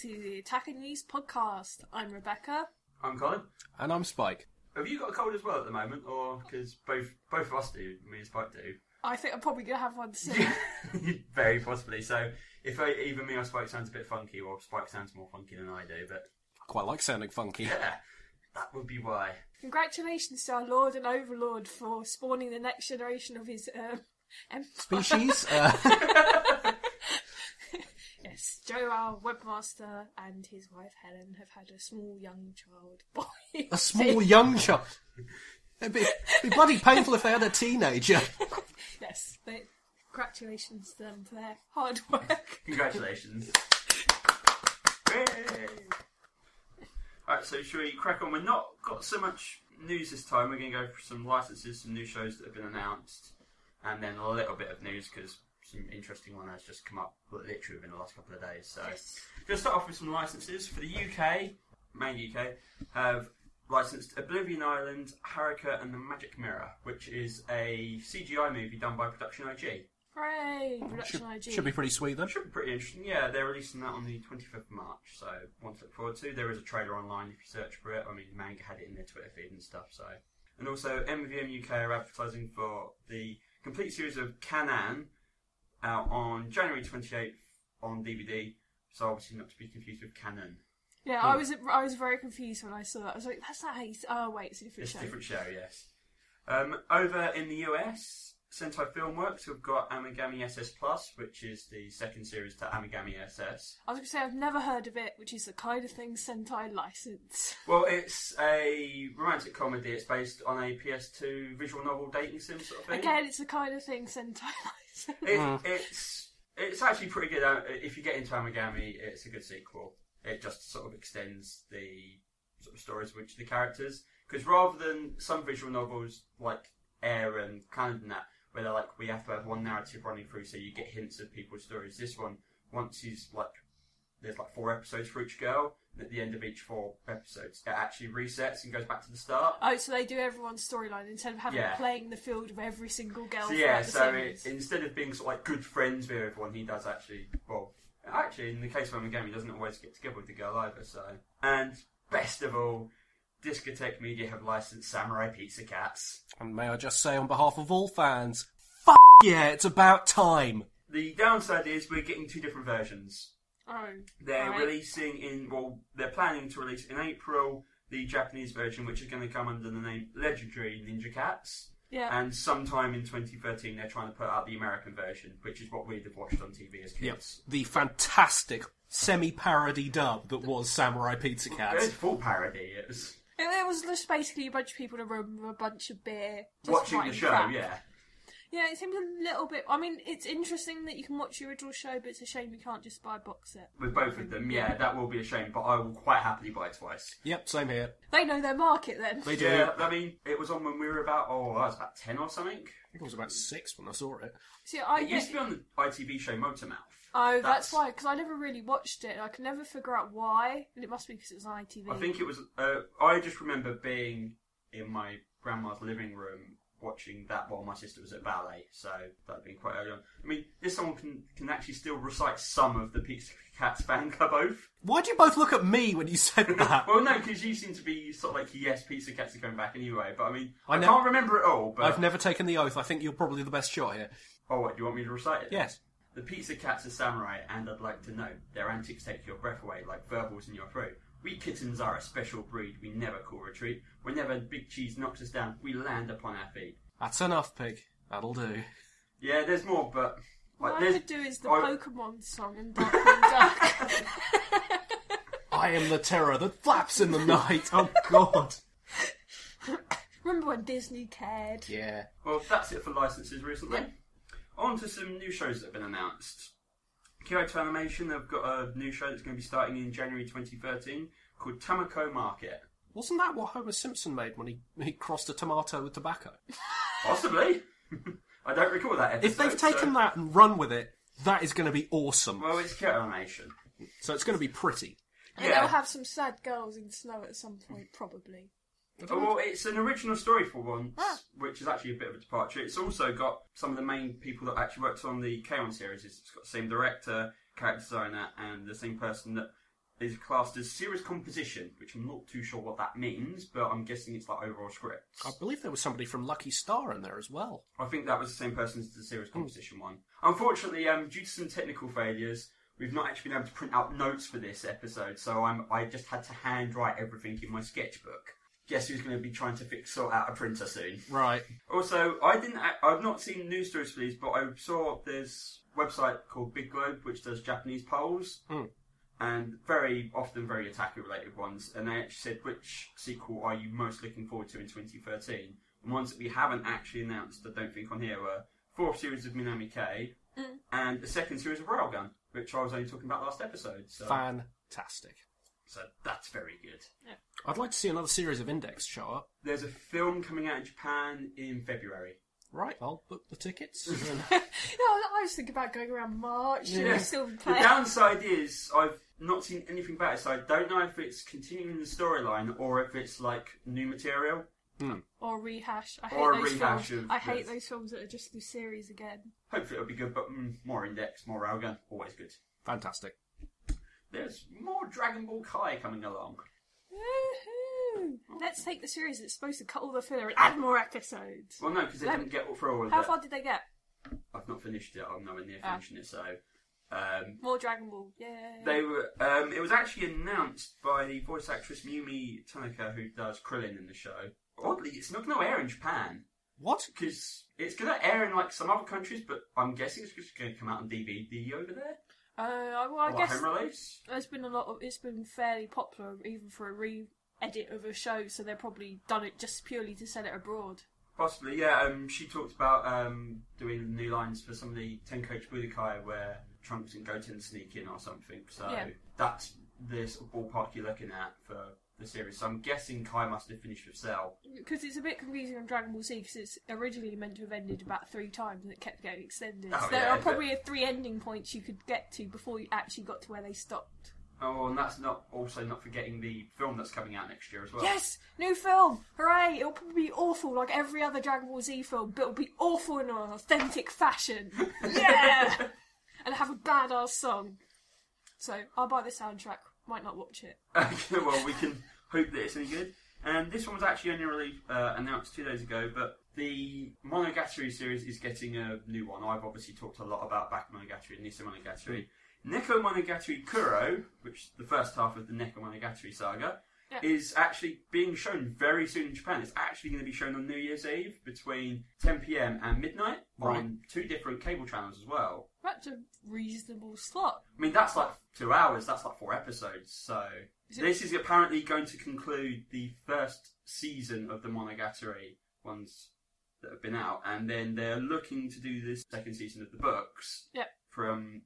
to the Attacking the East podcast. I'm Rebecca. I'm Colin. And I'm Spike. Have you got a cold as well at the moment, or because both of us do? Me and Spike do. I think I'm probably going to have one soon. Very possibly. So if either me or Spike sounds a bit funky, or Spike sounds more funky than I do, but I quite like sounding funky. yeah, that would be why. Congratulations to our Lord and Overlord for spawning the next generation of his empire. Species. Yes, Joe, our webmaster, and his wife Helen have had a small young child boy. A small young child. It'd be bloody painful if they had a teenager. Yes, but congratulations to them for their hard work. Congratulations. Alright, so shall we crack on? We've not got so much news this time. We're going to go for some licenses, some new shows that have been announced, and then a little bit of news because some interesting one has just come up literally within the last couple of days. So, Yes. Going to start off with some licenses. For the UK, main UK, have licensed Oblivion Island, Haruka and the Magic Mirror, which is a CGI movie done by Production IG. Hooray! Production IG. Should be pretty sweet then. Should be pretty interesting. Yeah, they're releasing that on the 25th of March, so one to look forward to. There is a trailer online if you search for it. I mean, Manga had it in their Twitter feed and stuff, so. And also, MVM UK are advertising for the complete series of Kanan out on January 28th on DVD, so obviously not to be confused with Canon. Yeah, I was very confused when I saw that. I was like, that's not how you... Oh, wait, it's a different show. It's a different show, yes. Over in the US, Sentai Filmworks have got Amigami SS Plus, which is the second series to Amigami SS. I was going to say, I've never heard of it, which is the kind of thing Sentai license. Well, it's a romantic comedy. It's based on a PS2 visual novel dating sim sort of thing. Again, it's the kind of thing Sentai license. It's actually pretty good. If you get into Amigami, it's a good sequel. It just sort of extends the sort of stories of each of the characters. Because rather than some visual novels like Air and Canon and that, where they're like, we have to have one narrative running through so you get hints of people's stories. This one, there's 4 episodes for each girl, and at the end of each 4 episodes, it actually resets and goes back to the start. Oh, so they do everyone's storyline instead of having playing the field of every single girl. So instead of being sort of like good friends with everyone, he does actually, in the case of Amigami, he doesn't always get together with the girl either, so. And best of all, Discotheque Media have licensed Samurai Pizza Cats. And may I just say on behalf of all fans, yeah, it's about time. The downside is we're getting 2 different versions. Oh, they're they're planning to release in April the Japanese version, which is going to come under the name Legendary Ninja Cats. Yeah. And sometime in 2013, they're trying to put out the American version, which is what we'd have watched on TV as kids. Yep. The fantastic semi-parody dub that was Samurai Pizza Cats. It's full parody. It was just basically a bunch of people in a room with a bunch of beer. Just watching the show, crap. yeah. Yeah, it seems a little bit... I mean, it's interesting that you can watch the original show, but it's a shame you can't just buy a box set. With both of them, yeah, that will be a shame, but I will quite happily buy it twice. Yep, same here. They know their market then. They do. Yeah, I mean, it was on when we were about, I was about 10 or something. I think I was about 6 when I saw it. See, it used to be on the ITV show Motormouth. Oh, that's why, because I never really watched it, and I can never figure out why, and it must be because it was on ITV. I think it was, I just remember being in my grandma's living room watching that while my sister was at ballet, so that had been quite early on. I mean, this someone can actually still recite some of the Pizza Cats fan club oath. Why do you both look at me when you said that? Well, no, because you seem to be sort of like, yes, Pizza Cats are going back anyway, but I mean, I know. can't remember it all, but... I've never taken the oath. I think you're probably the best shot here. Oh, what, do you want me to recite it? Yes. The Pizza Cats are samurai, and I'd like to know, their antics take your breath away like verbals in your throat. We kittens are a special breed, we never call retreat. Whenever Big Cheese knocks us down, we land upon our feet. That's enough, Pig. That'll do. Yeah, there's more, but... What I could do is the Pokemon song and Darkwing Duck. I am the terror that flaps in the night. Oh, God. Remember when Disney cared? Yeah. Well, that's it for licenses recently. Yeah. On to some new shows that have been announced. Kyoto Animation have got a new show that's going to be starting in January 2013 called Tamako Market. Wasn't that what Homer Simpson made when he crossed a tomato with tobacco? Possibly. I don't recall that episode. If they've taken that and run with it, that is going to be awesome. Well, it's Kyoto Animation. So it's going to be pretty. And they'll have some sad girls in snow at some point, probably. Oh, well, it's an original story for once, which is actually a bit of a departure. It's also got some of the main people that actually worked on the K-On! Series. It's got the same director, character designer, and the same person that is classed as series composition, which I'm not too sure what that means, but I'm guessing it's like overall scripts. I believe there was somebody from Lucky Star in there as well. I think that was the same person as the series composition one. Unfortunately, due to some technical failures, we've not actually been able to print out notes for this episode, so I just had to handwrite everything in my sketchbook. Guess who's going to be trying to sort out a printer soon? Right. Also, I've not seen news stories for these, but I saw there's a website called Big Globe which does Japanese polls. And very often very Otaku-related ones, and they actually said, which sequel are you most looking forward to in 2013? And ones that we haven't actually announced, I don't think, on here were 4th series of Minami K, and the 2nd series of Railgun, which I was only talking about last episode. So. Fantastic. So that's very good. Yeah. I'd like to see another series of Index show up. There's a film coming out in Japan in February. Right, I'll book the tickets. I was thinking about going around March. Yeah. Still The playing. downside is I've not seen anything about it, so I don't know if it's continuing the storyline or if it's like new material. Or rehash. I Or a hate those rehash films. of I hate this. those films that are just the series again. Hopefully it'll be good, but more Index, more Railgun, always good. Fantastic. There's more Dragon Ball Kai coming along. Woohoo! Let's take the series that's supposed to cut all the filler and add more episodes. Well, no, because they didn't get through all of How it. far did they get? I've not finished it. I'm nowhere near Ah. finishing it, so... More Dragon Ball. Yay. They were. It was actually announced by the voice actress Mimi Tanaka, who does Krillin in the show. Oddly, it's not going to air in Japan What? because it's going to air in like some other countries, but I'm guessing it's just going to come out on DVD over there. Well, I Or guess home release. there's been a lot of. It's been fairly popular, even for a re-edit of a show. So they've probably done it just purely to sell it abroad. Possibly, yeah. She talked about doing new lines for some of the Tenkoichi Budokai where Trunks and Goten sneak in or something. So Yeah. that's the sort of ballpark you're looking at for the series. So I'm guessing Kai must have finished with Cell. Because it's a bit confusing on Dragon Ball Z, because it's originally meant to have ended about 3 times and it kept getting extended. Oh, so there yeah, are probably 3 ending points you could get to before you actually got to where they stopped. Oh, and that's not forgetting the film that's coming out next year as well. Yes! New film! Hooray! It'll probably be awful like every other Dragon Ball Z film, but it'll be awful in an authentic fashion. Yeah! And have a badass song. So, I'll buy the soundtrack. Might not watch it. Okay, well, we can hope that it's any good. And this one was actually only really announced 2 days ago, but the Monogatari series is getting a new one. I've obviously talked a lot about Baku Monogatari and Nisa Monogatari. Neko Monogatari Kuro, which is the first half of the Neko Monogatari saga, is actually being shown very soon in Japan. It's actually going to be shown on New Year's Eve between 10 PM and midnight on 2 different cable channels as well. That's a reasonable slot. I mean, that's like 2 hours, that's like 4 episodes, so... This is apparently going to conclude the first season of the Monogatari ones that have been out, and then they're looking to do this second season of the books from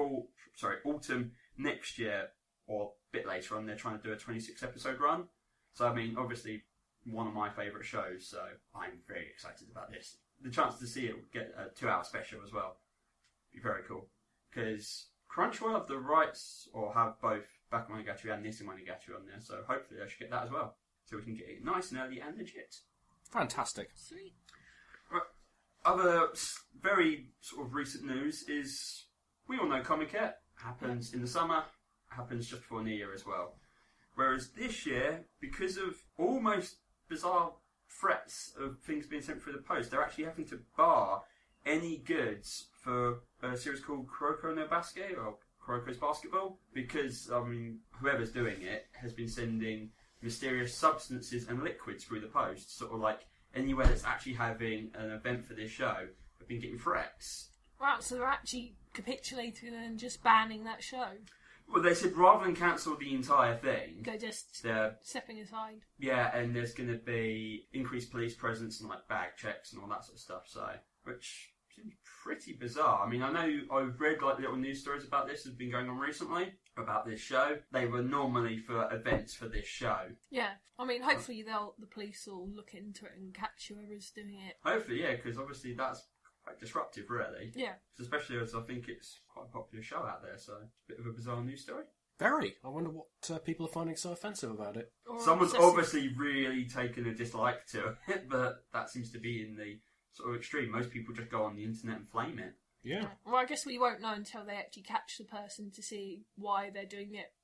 autumn next year, or a bit later on. They're trying to do a 26-episode run. So, I mean, obviously, one of my favourite shows, so I'm very excited about this. The chance to see it get a 2-hour special as well be very cool, because Crunchyroll have the rights, or have both Baku Monogatari and Nisa Monogatari on there, so hopefully I should get that as well, so we can get it nice and early and legit. Fantastic. Sweet. Right. Other very sort of recent news is, we all know Comiket happens in the summer, happens just before New Year as well. Whereas this year, because of almost bizarre threats of things being sent through the post, they're actually having to bar any goods for a series called Kuroko no Basket, or Kuroko's Basketball, because, I mean, whoever's doing it has been sending mysterious substances and liquids through the post, sort of like anywhere that's actually having an event for this show have been getting threats. Right, so they're actually capitulating and just banning that show. Well, they said rather than cancel the entire thing, They're just they're, stepping aside. yeah, and there's going to be increased police presence and like bag checks and all that sort of stuff, so, which seems pretty bizarre. I mean, I know I've read like little news stories about this that have been going on recently, about this show. They were normally for events for this show. Yeah, I mean, hopefully the police will look into it and catch whoever's doing it. Hopefully, yeah, because obviously that's quite disruptive, really. Yeah. Especially as I think it's quite a popular show out there, so it's a bit of a bizarre news story. Very. I wonder what people are finding so offensive about it. Or Someone's obsessive. obviously really taken a dislike to it, but that seems to be in the sort of extreme. Most people just go on the internet and flame it. Yeah. Well, I guess we won't know until they actually catch the person to see why they're doing it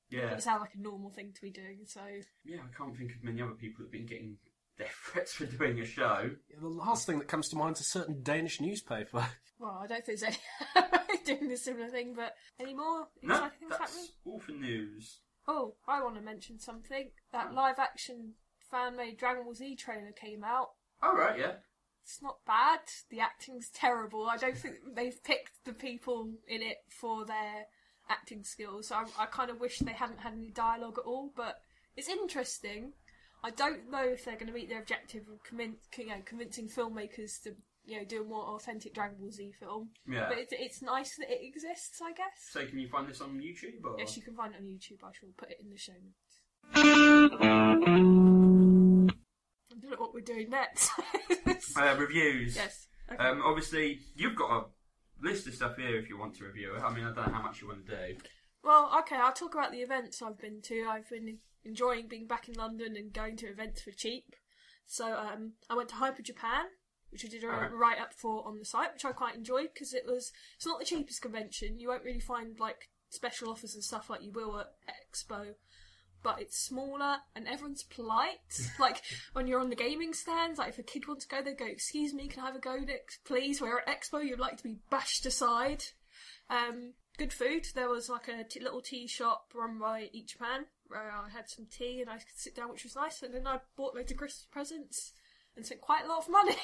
Yeah. It sounds like a normal thing to be doing, so... Yeah, I can't think of many other people who've been getting death threats for doing a show. Yeah, the last thing that comes to mind is a certain Danish newspaper. Well, I don't think there's any doing a similar thing, but any more No, exciting things that's happening? all for news. Oh, I want to mention something. That live-action fan-made Dragon Ball Z trailer came out. Oh, right, yeah. It's not bad. The acting's terrible. I don't think they've picked the people in it for their acting skills. So I kind of wish they hadn't had any dialogue at all, but it's interesting. I don't know if they're going to meet their objective of convincing filmmakers to do a more authentic Dragon Ball Z film. Yeah. But it's nice that it exists, I guess. So can you find this on YouTube? Or? Yes, you can find it on YouTube. I shall put it in the show notes. I don't know what we're doing next. Reviews. Yes. Okay. Obviously, you've got a list of stuff here if you want to review it. I mean, I don't know how much you want to do. Well, okay, I'll talk about the events I've been to. I've been enjoying being back in London and going to events for cheap. So I went to Hyper Japan, which I did a write-up for on the site, which I quite enjoyed because it's not the cheapest convention. You won't really find like special offers and stuff like you will at Expo, but it's smaller and everyone's polite. Like when you're on the gaming stands, like if a kid wants to go, they go, "Excuse me, can I have a go next, please?" Where at Expo, you'd like to be bashed aside. Good food. There was like a little tea shop run by Ichiban where I had some tea and I could sit down, which was nice. And then I bought loads of Christmas presents and spent quite a lot of money.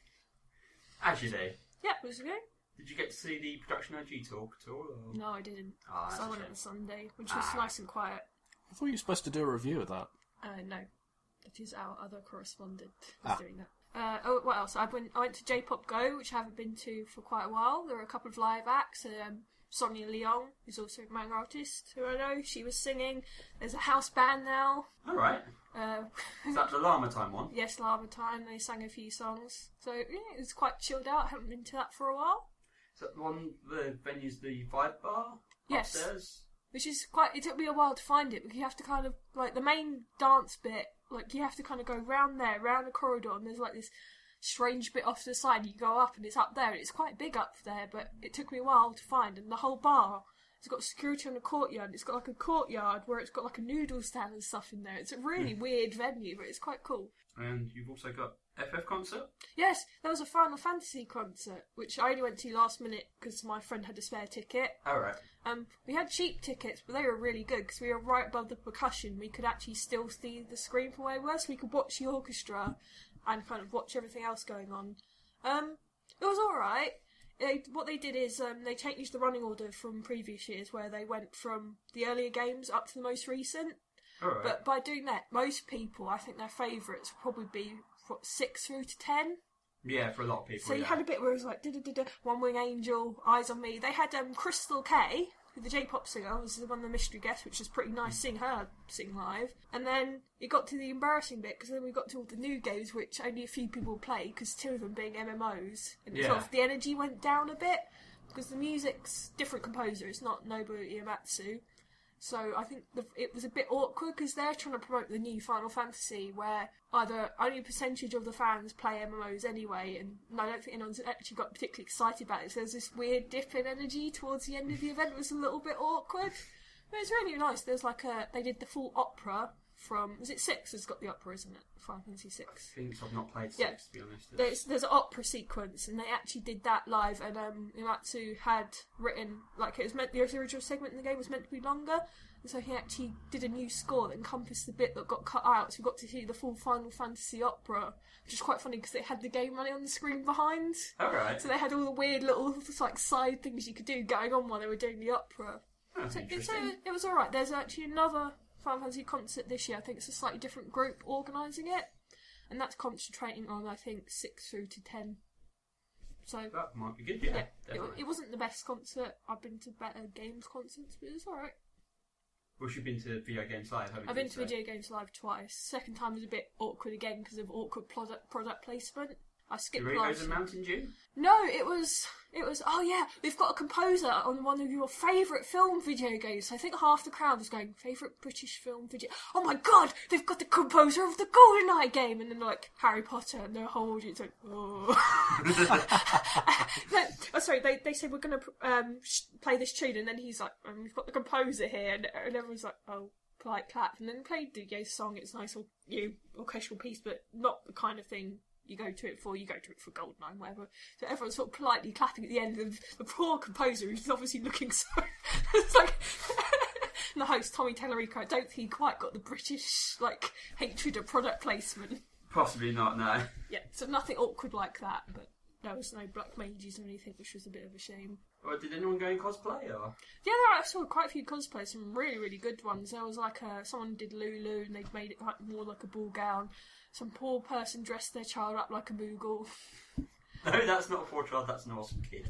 As you do. Yeah, it was good. Did you get to see the Production OG talk at all? Or? No, I didn't. Oh, So I went on Sunday, which was nice and quiet. I thought you were supposed to do a review of that. No, that is our other correspondent who's doing that. What else? I went to J-Pop Go, which I haven't been to for quite a while. There were a couple of live acts. Sonia Leong, who's also a manga artist, who I know, she was singing. There's a house band now. Alright. Is that the Llama Time one? Yes, Lava Time. They sang a few songs. So, yeah, it was quite chilled out. I haven't been to that for a while. Is that the one, the venue's the Vibe Bar? Yes. Upstairs? Which is it took me a while to find it, because you have to kind of, like, the main dance bit, like, you have to kind of go round there, round the corridor, and there's, like, this strange bit off to the side. You go up, and it's up there, and it's quite big up there, but it took me a while to find, and the whole bar, it's got security on the courtyard, it's got, like, a courtyard where it's got, like, a noodle stand and stuff in there. It's a really weird venue, but it's quite cool. And you've also got FF concert? Yes, there was a Final Fantasy concert, which I only went to last minute because my friend had a spare ticket. Alright. We had cheap tickets, but they were really good because we were right above the percussion. We could actually still see the screen from where we were, so we could watch the orchestra and kind of watch everything else going on. It was alright. What they did is they changed the running order from previous years, where they went from the earlier games up to the most recent. Alright. But by doing that, most people, I think their favourites would probably be 6 through to 10. Yeah, for a lot of people. So you had a bit where it was like One Wing Angel, Eyes on Me. They had Crystal K, the J-pop singer, was one of the mystery guests, which was pretty nice seeing her sing live. And then it got to the embarrassing bit, because then we got to all the new games, which only a few people play, because 2 of them being MMOs. And sort of the energy went down a bit, because the music's different composer. It's not Nobuo Uematsu. So I think it was a bit awkward because they're trying to promote the new Final Fantasy, where either only a percentage of the fans play MMOs anyway, and I don't think anyone's actually got particularly excited about it. So there's this weird dip in energy towards the end of the event. It was a little bit awkward, but it's really nice. There's they did the full opera from, is it 6 has got the opera, isn't it? Final Fantasy 6. I think so. I've not played 6, to be honest. There's an opera sequence, and they actually did that live, and Uematsu had written, like, it was meant, the original segment in the game was meant to be longer, and so he actually did a new score that encompassed the bit that got cut out, so we got to see the full Final Fantasy opera, which is quite funny because they had the game running on the screen behind. Alright. So they had all the weird little, like, side things you could do going on while they were doing the opera. That's interesting. It was alright. There's actually another Final Fantasy concert this year. I think it's a slightly different group organising it, and that's concentrating on, I think, 6 through to 10. So that might be good, yeah. It wasn't the best concert. I've been to better games concerts, but it was alright. Well, you've been to Video Games Live, haven't you? I've been to Video Games Live twice. Second time was a bit awkward again because of awkward product placement. I skipped Doritos last and year. Mountain Dew? No, it was. Oh yeah, we've got a composer on one of your favourite film video games. I think half the crowd was going, favourite British film video. Oh my god, they've got the composer of the GoldenEye game, and then like Harry Potter, and the whole audience like, oh. Sorry, they said we're going to play this tune, and then he's like, we've got the composer here, and everyone's like, oh. Polite clap, and then they played the song. It's a nice orchestral piece, but not the kind of thing you go to it for. You go to it for GoldenEye, whatever. So everyone's sort of politely clapping at the end of the poor composer who's obviously looking so. It's like and the host Tommy Tallarico. I don't think he quite got the British hatred of product placement. Possibly not. No. Yeah, so nothing awkward like that, but there was no black mages or anything, which was a bit of a shame. Or did anyone go in cosplay? Or? Yeah, I saw quite a few cosplays, some really, really good ones. There was someone did Lulu, and they'd made it more like a ball gown. Some poor person dressed their child up like a Moogle. No, that's not a poor child, that's an awesome kid.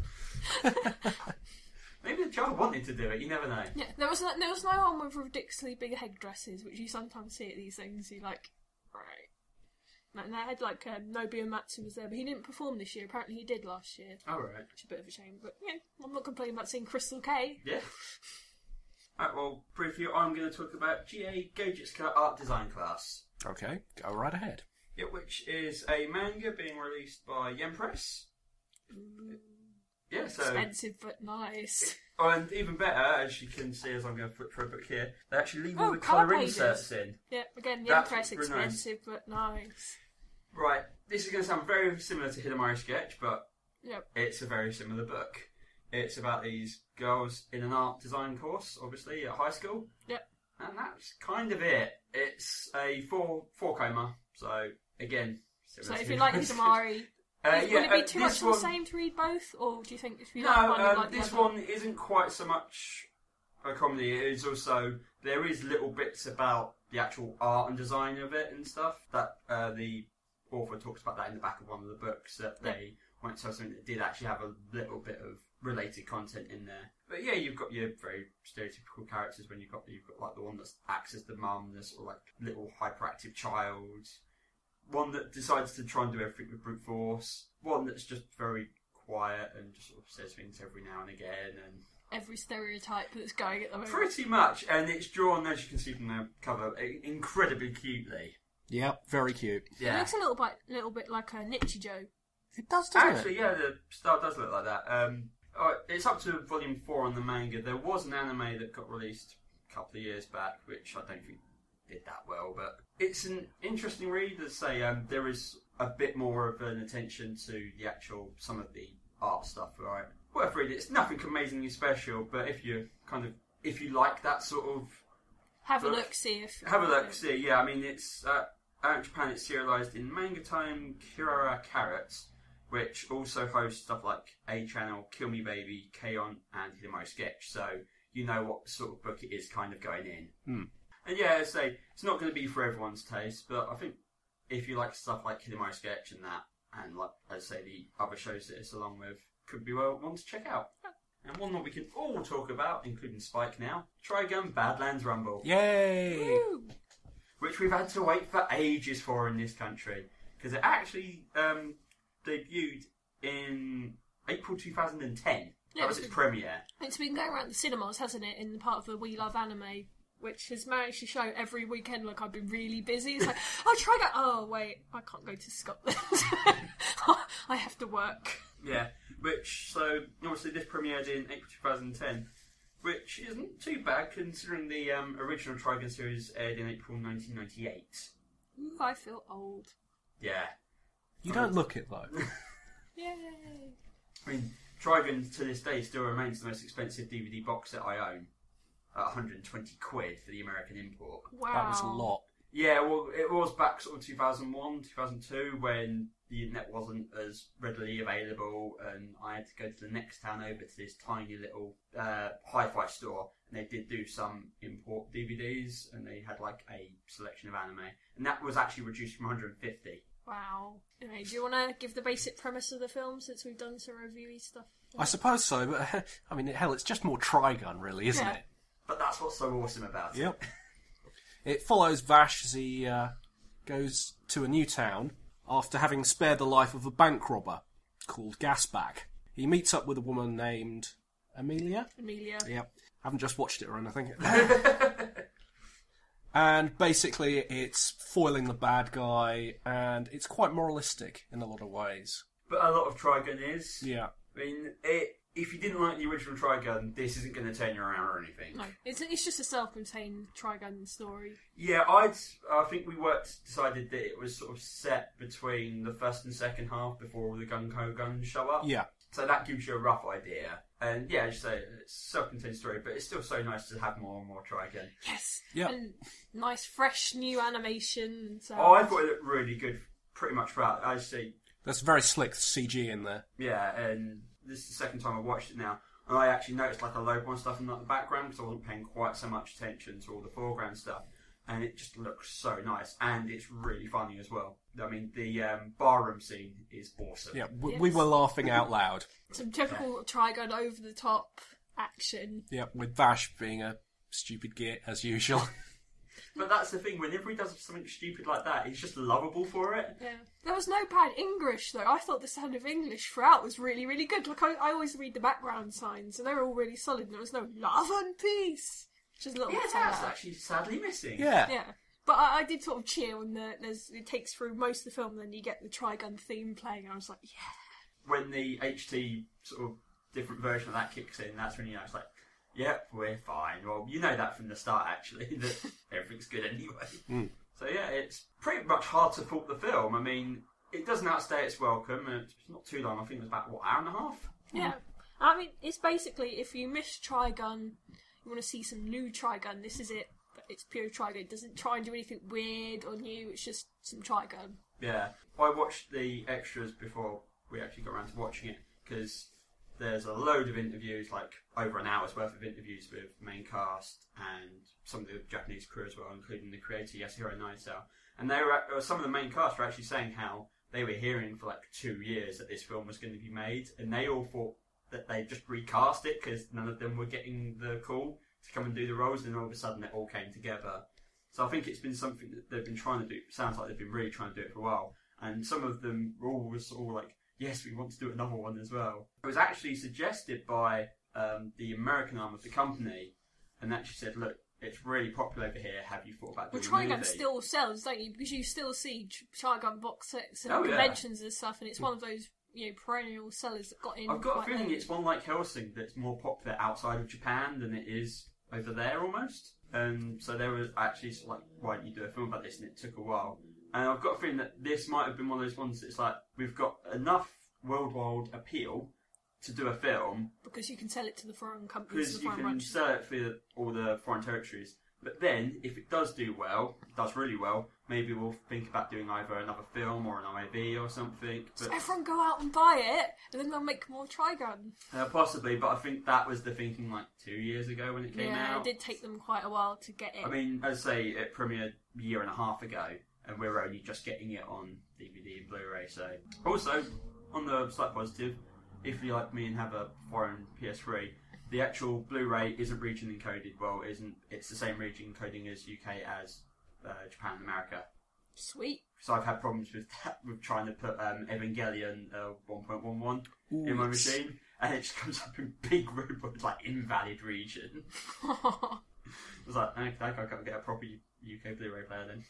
Maybe the child wanted to do it, you never know. Yeah, there was no one with ridiculously big headdresses, which you sometimes see at these things. You're like, right. And they had Nobuo Matsu was there, but he didn't perform this year. Apparently he did last year. Oh, right. Which is a bit of a shame, but yeah, I'm not complaining about seeing Crystal K. Yeah. Alright, well, briefly, I'm going to talk about GA Gojitsuka Art Design Class. Okay, go right ahead. Yeah, which is a manga being released by Yen Press. Yeah, so... Expensive but nice. And even better, as you can see as I'm going to flip for a book here, they actually leave all the colour colour pages. inserts in. Yeah, again, the That's Empress really expensive but nice. Right, this is going to sound very similar to Hidamari Sketch, but Yep. it's a very similar book. It's about these girls in an art design course, obviously, at high school. Yep. And that's kind of it. It's a four-comer, so again... So if you like Hidamari, will it be too much of the same to read both, or do you think if you like one, you like the this other? one isn't quite so much a comedy. It is also there is little bits about the actual art and design of it and stuff that the author talks about that in the back of one of the books that they went to something that did actually have a little bit of related content in there. But yeah, you've got your very stereotypical characters when you've got like the one that acts as the mum, the sort of like little hyperactive child. One that decides to try and do everything with brute force. One that's just very quiet and just sort of says things every now and again. And every stereotype that's going at the moment. pretty much. And it's drawn, as you can see from the cover, incredibly cutely. Yep, very cute. It looks a little bit like a Nichijou. It does, doesn't Actually, yeah, the style does look like that. It's up to volume 4 on the manga. There was an anime that got released a couple of years back, which I don't think did that well, but it's an interesting read. As say, there is a bit more of an attention to the actual some of the art stuff. Right, worth reading. It's nothing amazingly special, but if you like that sort of Have a look, see if Yeah, I mean it's out in Japan. It's serialized in Manga Time Kirara Carrot, which also hosts stuff like A Channel, Kill Me Baby, K-On, and Hidamari Sketch. So you know what sort of book it is kind of going in. And yeah, I say it's not going to be for everyone's taste, but I think if you like stuff like Hidamari Sketch and that, and like I say the other shows that it's along with, could be one to check out. And one that we can all talk about, including Spike now, Trigun Badlands Rumble. Yay! Woo! Which we've had to wait for ages for in this country, because it actually debuted in April 2010. Yeah, That was its premiere. It's been going around the cinemas, hasn't it, in part of the We Love Anime, which has managed to show every weekend. Like, I've been really busy. It's like, oh, wait, I can't go to Scotland. I have to work. Yeah, so obviously this premiered in April 2010, which isn't too bad considering the original Trigun series aired in April 1998. Ooh, I feel old. Yeah. You don't look it, though. Yay! I mean, Trigun to this day still remains the most expensive DVD box set I own. At 120 quid for the American import. Wow. That was a lot. Yeah, well, it was back sort of 2001, 2002 when the internet wasn't as readily available, and I had to go to the next town over to this tiny little hi-fi store, and they did do some import DVDs, and they had like a selection of anime, and that was actually reduced from 150. Wow. Anyway, do you want to give the basic premise of the film since we've done some reviewy stuff? I suppose so, but I mean, hell, it's just more Trigun, really, isn't Yeah. it? But that's what's so awesome about it. Yep. It follows Vash as he goes to a new town after having spared the life of a bank robber called Gasback. He meets up with a woman named Amelia. Yep. Haven't just watched it or anything. And basically it's foiling the bad guy, and it's quite moralistic in a lot of ways. But a lot of Trigun is. Yeah. I mean, if you didn't like the original Trigun, this isn't going to turn you around or anything. No, it's just a self-contained Trigun story. Yeah, I think we decided that it was sort of set between the first and second half before all the Gunko guns show up. Yeah. So that gives you a rough idea. And yeah, as you say, it's a self-contained story, but it's still so nice to have more and more Trigun. Yes. Yeah. And nice, fresh, new animation. So. Oh, I thought it looked really good pretty much throughout. I see. There's very slick CG in there. Yeah, and this is the second time I've watched it now. And I actually noticed like a load more stuff in like, the background because I wasn't paying quite so much attention to all the foreground stuff. And it just looks so nice. And it's really funny as well. I mean, the barroom scene is awesome. Yeah, we were laughing out loud. Some typical Trigun over-the-top action. Yeah, with Vash being a stupid git, as usual. But that's the thing, whenever he does something stupid like that, he's just lovable for it. Yeah. There was no bad English, though. I thought the sound of English throughout was really, really good. Like, I always read the background signs, and they were all really solid, and there was no love and peace. Just a little bit that's actually sadly missing. Yeah. Yeah. But I did sort of cheer when it takes through most of the film, and then you get the Trigun theme playing, and I was like, yeah. When the HT sort of different version of that kicks in, that's when you know it's like, yep, we're fine. Well, you know that from the start, actually, that everything's good anyway. Mm. So yeah, it's pretty much hard to fault the film. I mean, it doesn't outstay its welcome, and it's not too long. I think it was about, hour and a half? Yeah. I mean, it's basically, if you miss Trigun, you want to see some new Trigun, this is it. But it's pure Trigun. It doesn't try and do anything weird or new, it's just some Trigun. Yeah. I watched the extras before we actually got around to watching it, because there's a load of interviews, like over an hour's worth of interviews with main cast and some of the Japanese crew as well, including the creator Yasuhiro Naisao. And some of the main cast were actually saying how they were hearing for like 2 years that this film was going to be made, and they all thought that they just recast it because none of them were getting the call to come and do the roles, and then all of a sudden it all came together. So I think it's been something that they've been trying to do. Sounds like they've been really trying to do it for a while. And some of them were all like, yes, we want to do another one as well. It was actually suggested by the American arm of the company, and actually said, look, it's really popular over here. Have you thought about doing a movie? Trigun still sells, don't you? Because you still see Trigun box sets and Oh, yeah. conventions and stuff, and it's one of those perennial sellers that got in. I've got a quite feeling late. it's one like Helsing that's more popular outside of Japan than it is over there almost. And so they were actually sort of like, why don't you do a film about this? And it took a while. And I've got a feeling that this might have been one of those ones that's like, we've got enough worldwide appeal to do a film. Because you can sell it to the foreign companies, Because the you foreign can ranches. sell it for all the foreign territories. But then, if it does do well, does really well, maybe we'll think about doing either another film or an OAV or something. But So everyone go out and buy it, and then they'll make more Trigun. possibly, but I think that was the thinking like 2 years ago when it came Yeah, out. it did take them quite a while to get it. I mean, as I say, it premiered a year and a half ago, and we're only just getting it on DVD and Blu-ray. So, also on the slight positive, if you like me and have a foreign PS3, the actual Blu-ray isn't region encoded. Well, it's the same region encoding as UK as Japan and America. Sweet. So I've had problems with that, with trying to put Evangelion 1.11 in my machine, and it just comes up in big red with like invalid region. I was like, okay, I can't get a proper UK Blu-ray player then.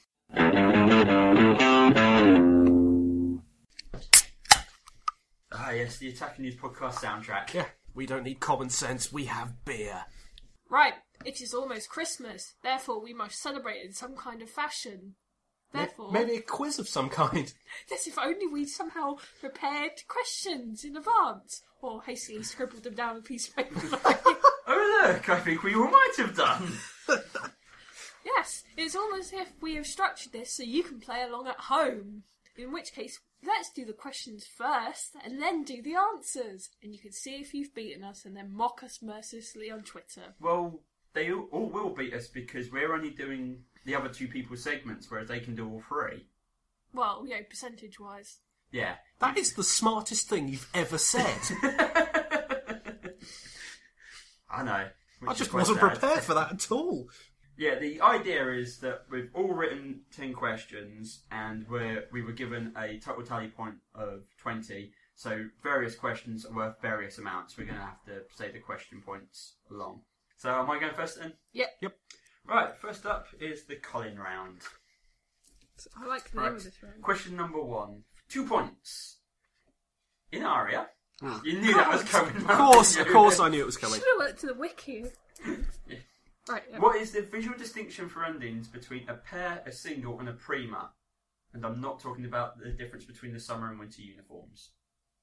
Ah yes, the Attacking News podcast soundtrack. Yeah, we don't need common sense, we have beer. Right, it is almost Christmas, therefore we must celebrate in some kind of fashion. Therefore, Maybe a quiz of some kind. yes, if only we'd somehow prepared questions in advance, or hastily scribbled them down on a piece of paper. Oh look, I think we all might have done. Yes, it's almost as if we have structured this so you can play along at home. In which case, let's do the questions first, and then do the answers. And you can see if you've beaten us, and then mock us mercilessly on Twitter. Well, they all will beat us because we're only doing the other two people's segments, whereas they can do all three. Well, percentage-wise. Yeah. That is the smartest thing you've ever said. I know. I just wasn't prepared for that at all. Yeah, the idea is that we've all written 10 questions and we were given a total tally point of 20. So various questions are worth various amounts. We're going to have to say the question points along. So am I going first then? Yep. Right, first up is the Colin round. I like the name of this round. Question number 1. 2 points. In Aria. You knew that was coming. Of course I knew it was coming. Should have went to the wiki. Yeah. Right. Yep. What is the visual distinction for endings between a pair, a single, and a prima? And I'm not talking about the difference between the summer and winter uniforms.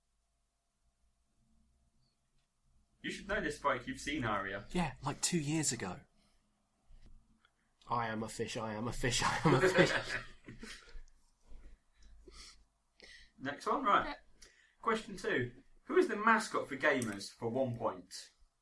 You should know this, Spike. You've seen Aria. Yeah, like 2 years ago. I am a fish, I am a fish, I am a fish. Next one, right. Yep. Question 2. Who is the mascot for gamers for 1 point?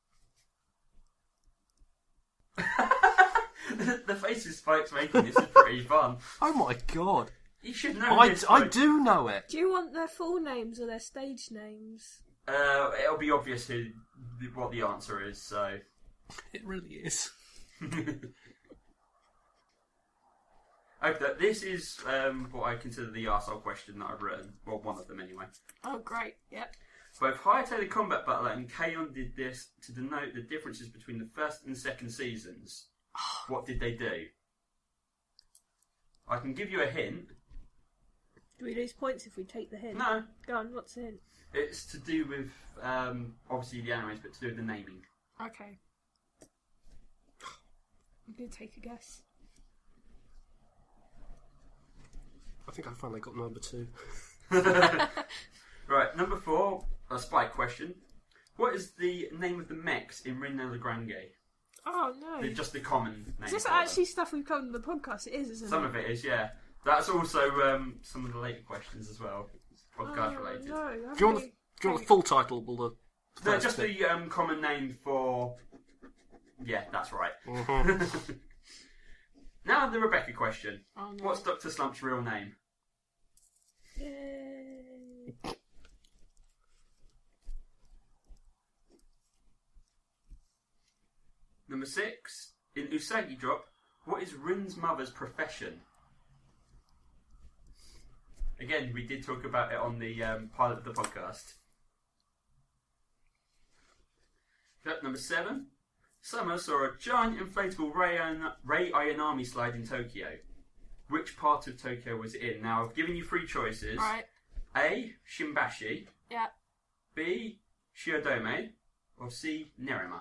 The faces Spike's making, this is pretty fun. Oh my god. You should know this. I do know it. Do you want their full names or their stage names? It'll be obvious what the answer is, so... It really is. Okay, this is what I consider the arsehole question that I've written. Well, one of them anyway. Oh, great. Yep. Both Hayate the Combat Battler and K-On! Did this to denote the differences between the first and second seasons. What did they do? I can give you a hint. Do we lose points if we take the hint? No. Go on, what's the hint? It's to do with, obviously the animes, but to do with the naming. Okay. I'm going to take a guess. I think I finally got number 2. Right, number 4, a Spike question. What is the name of the mechs in Rin no Lagrange? Oh, no. Just the common name. Is this for actually them. stuff we've covered in the podcast? It is, isn't it? Some of it is, yeah. That's also some of the later questions as well. Podcast related. No, Do you want the full title? Or the No, just the common name for... Yeah, that's right. Mm-hmm. Now the Rebecca question. Oh, no. What's Dr. Slump's real name? Yay. Number 6. In Usagi Drop, what is Rin's mother's profession? Again, we did talk about it on the pilot of the podcast. Number 7. Summer saw a giant inflatable Ray Ayanami slide in Tokyo. Which part of Tokyo was it in? Now, I've given you 3 choices. Right. A. Shimbashi. Yeah. B. Shiodome. Or C. Nerima.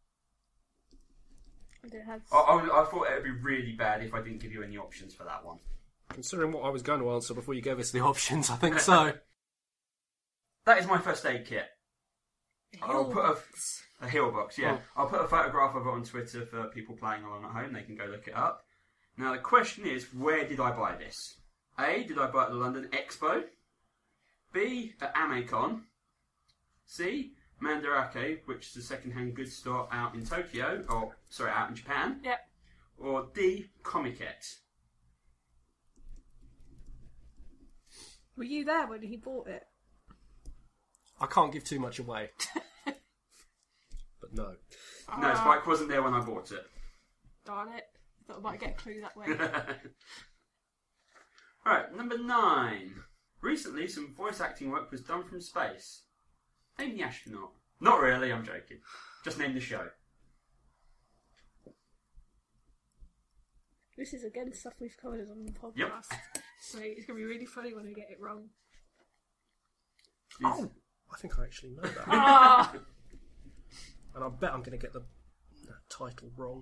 I don't have... I thought it would be really bad if I didn't give you any options for that one. Considering what I was going to answer before you gave us the options, I think so. That is my first aid kit. I'll put box. a heel box, yeah. Oh. I'll put a photograph of it on Twitter for people playing along at home. They can go look it up. Now the question is, where did I buy this? A. Did I buy it at the London Expo? B. At Amecon? C. Mandarake, which is a second-hand goods store out in Tokyo, out in Japan. Yep. Or D. Comiket. Were you there when he bought it? I can't give too much away. But no. No, Spike wasn't there when I bought it. Darn it. Thought I might get a clue that way. Right, number 9. Recently, some voice acting work was done from space. Name the astronaut. Not really, I'm joking. Just name the show. This is again stuff we've covered on the podcast. Yep. So it's going to be really funny when I get it wrong. Oh, I think I actually know that. Ah! And I bet I'm going to get the title wrong.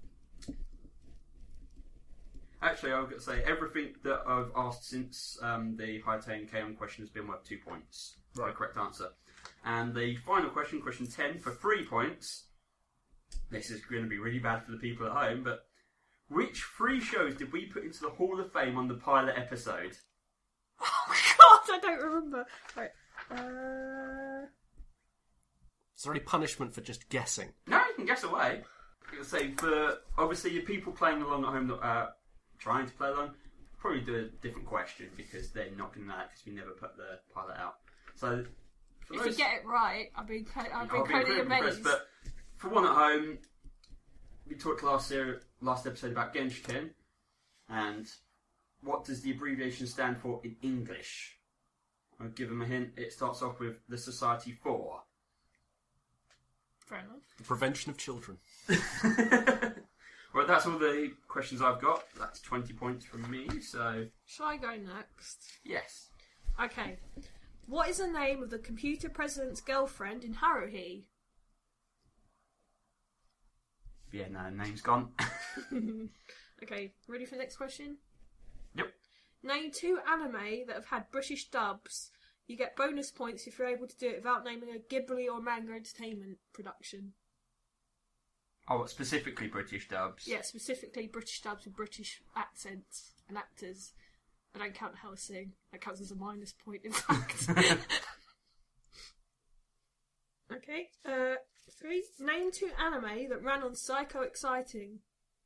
Actually, I've got to say, everything that I've asked since the Hayate and K-On! Question has been worth 2 points. For the correct answer. And the final question, question 10, for 3 points. This is going to be really bad for the people at home, but which 3 shows did we put into the Hall of Fame on the pilot episode? Oh God, I don't remember. Right. Is there any punishment for just guessing? No, you can guess away. So for obviously your people playing along at home that are trying to play along, probably do a different question because they're not going to know that because we never put the pilot out. So for If those, you get it right, I'll be I'll be incredibly impressed. amazed. But for one at home, we talked last episode about Genshin, and what does the abbreviation stand for in English? I'll give them a hint. It starts off with the Society for. Fair enough. The prevention of children. Well, that's all the questions I've got. That's 20 points from me, so... Shall I go next? Yes. Okay. What is the name of the computer president's girlfriend in Haruhi? Yeah, no, name's gone. Okay, ready for the next question? Yep. Name 2 anime that have had British dubs. You get bonus points if you're able to do it without naming a Ghibli or manga entertainment production. Oh, specifically British dubs? Yeah, specifically British dubs with British accents and actors. I don't count Hellsing. That counts as a minus point, in fact. Okay, 3. Name 2 anime that ran on Psycho Exciting.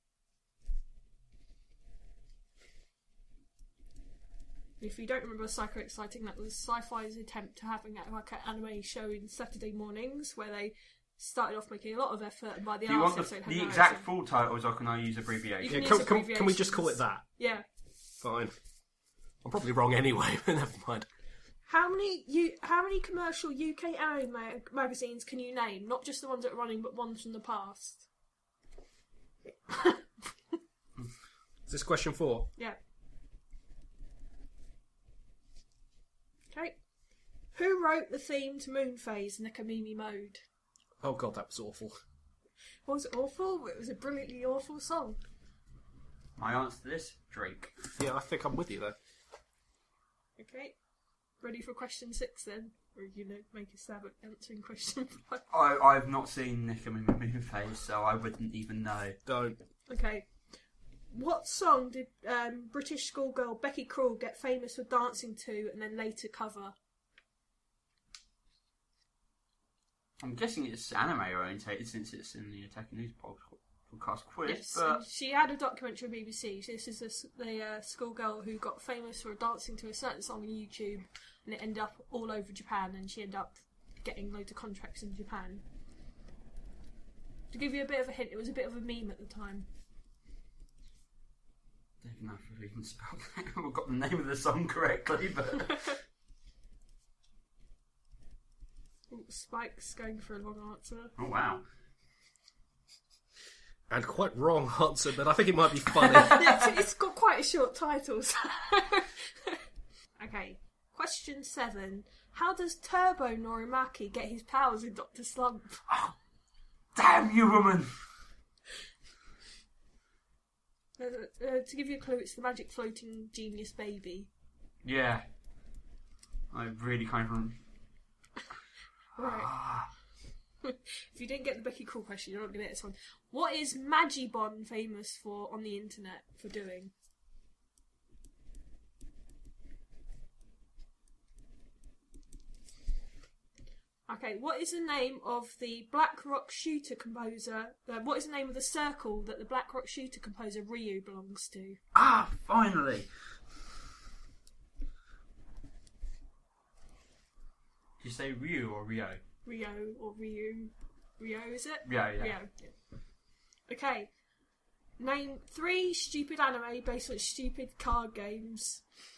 If you don't remember Psycho Exciting, that was Sci-Fi's attempt to having like an anime show in Saturday mornings where they started off making a lot of effort, and by the Do you want episode the exact full titles, or can I use abbreviations? You Yeah, can use can we just call it that? Yeah. Fine. I'm probably wrong anyway, but never mind. How many commercial UK anime magazines can you name? Not just the ones that are running, but ones from the past. Is this question 4? Yeah. Okay. Who wrote the theme to Moonphase Nekomimi Mode? Oh god, that was awful. Was it awful? It was a brilliantly awful song. My answer to this, Drake. Yeah, I think I'm with you there. Okay. Ready for question 6 then? Or, make a stab at answering question 5. I've not seen Nekomimi Moonphase, so I wouldn't even know. Don't. Okay. What song did British schoolgirl Becky Krall get famous for dancing to and then later cover? I'm guessing it's anime orientated since it's in the Attack News podcast quiz. Yes, but... and she had a documentary on BBC. So this is the schoolgirl who got famous for dancing to a certain song on YouTube, and it ended up all over Japan, and she ended up getting loads of contracts in Japan. To give you a bit of a hint, it was a bit of a meme at the time. I don't even know if I've even spelled that. I've got the name of the song correctly, but... Ooh, Spike's going for a long answer. Oh, wow. And quite wrong answer, but I think it might be funny. Yeah, it's got quite a short title. So. Okay, question 7. How does Turbo Norimaki get his powers in Dr. Slump? Oh, damn you, woman! To give you a clue, it's the magic floating genius baby. Yeah. I really kind of... Right. If you didn't get the Becky Krall question, you're not going to get this one. What is Magibon famous for on the internet for doing? Okay, what is the name of the Black Rock Shooter composer? What is the name of the circle that the Black Rock Shooter composer Ryu belongs to? Ah, finally! Did you say Ryu or Rio? Rio or Ryu? Rio, is it? Yeah. Yeah. Okay. Name 3 stupid anime based on stupid card games.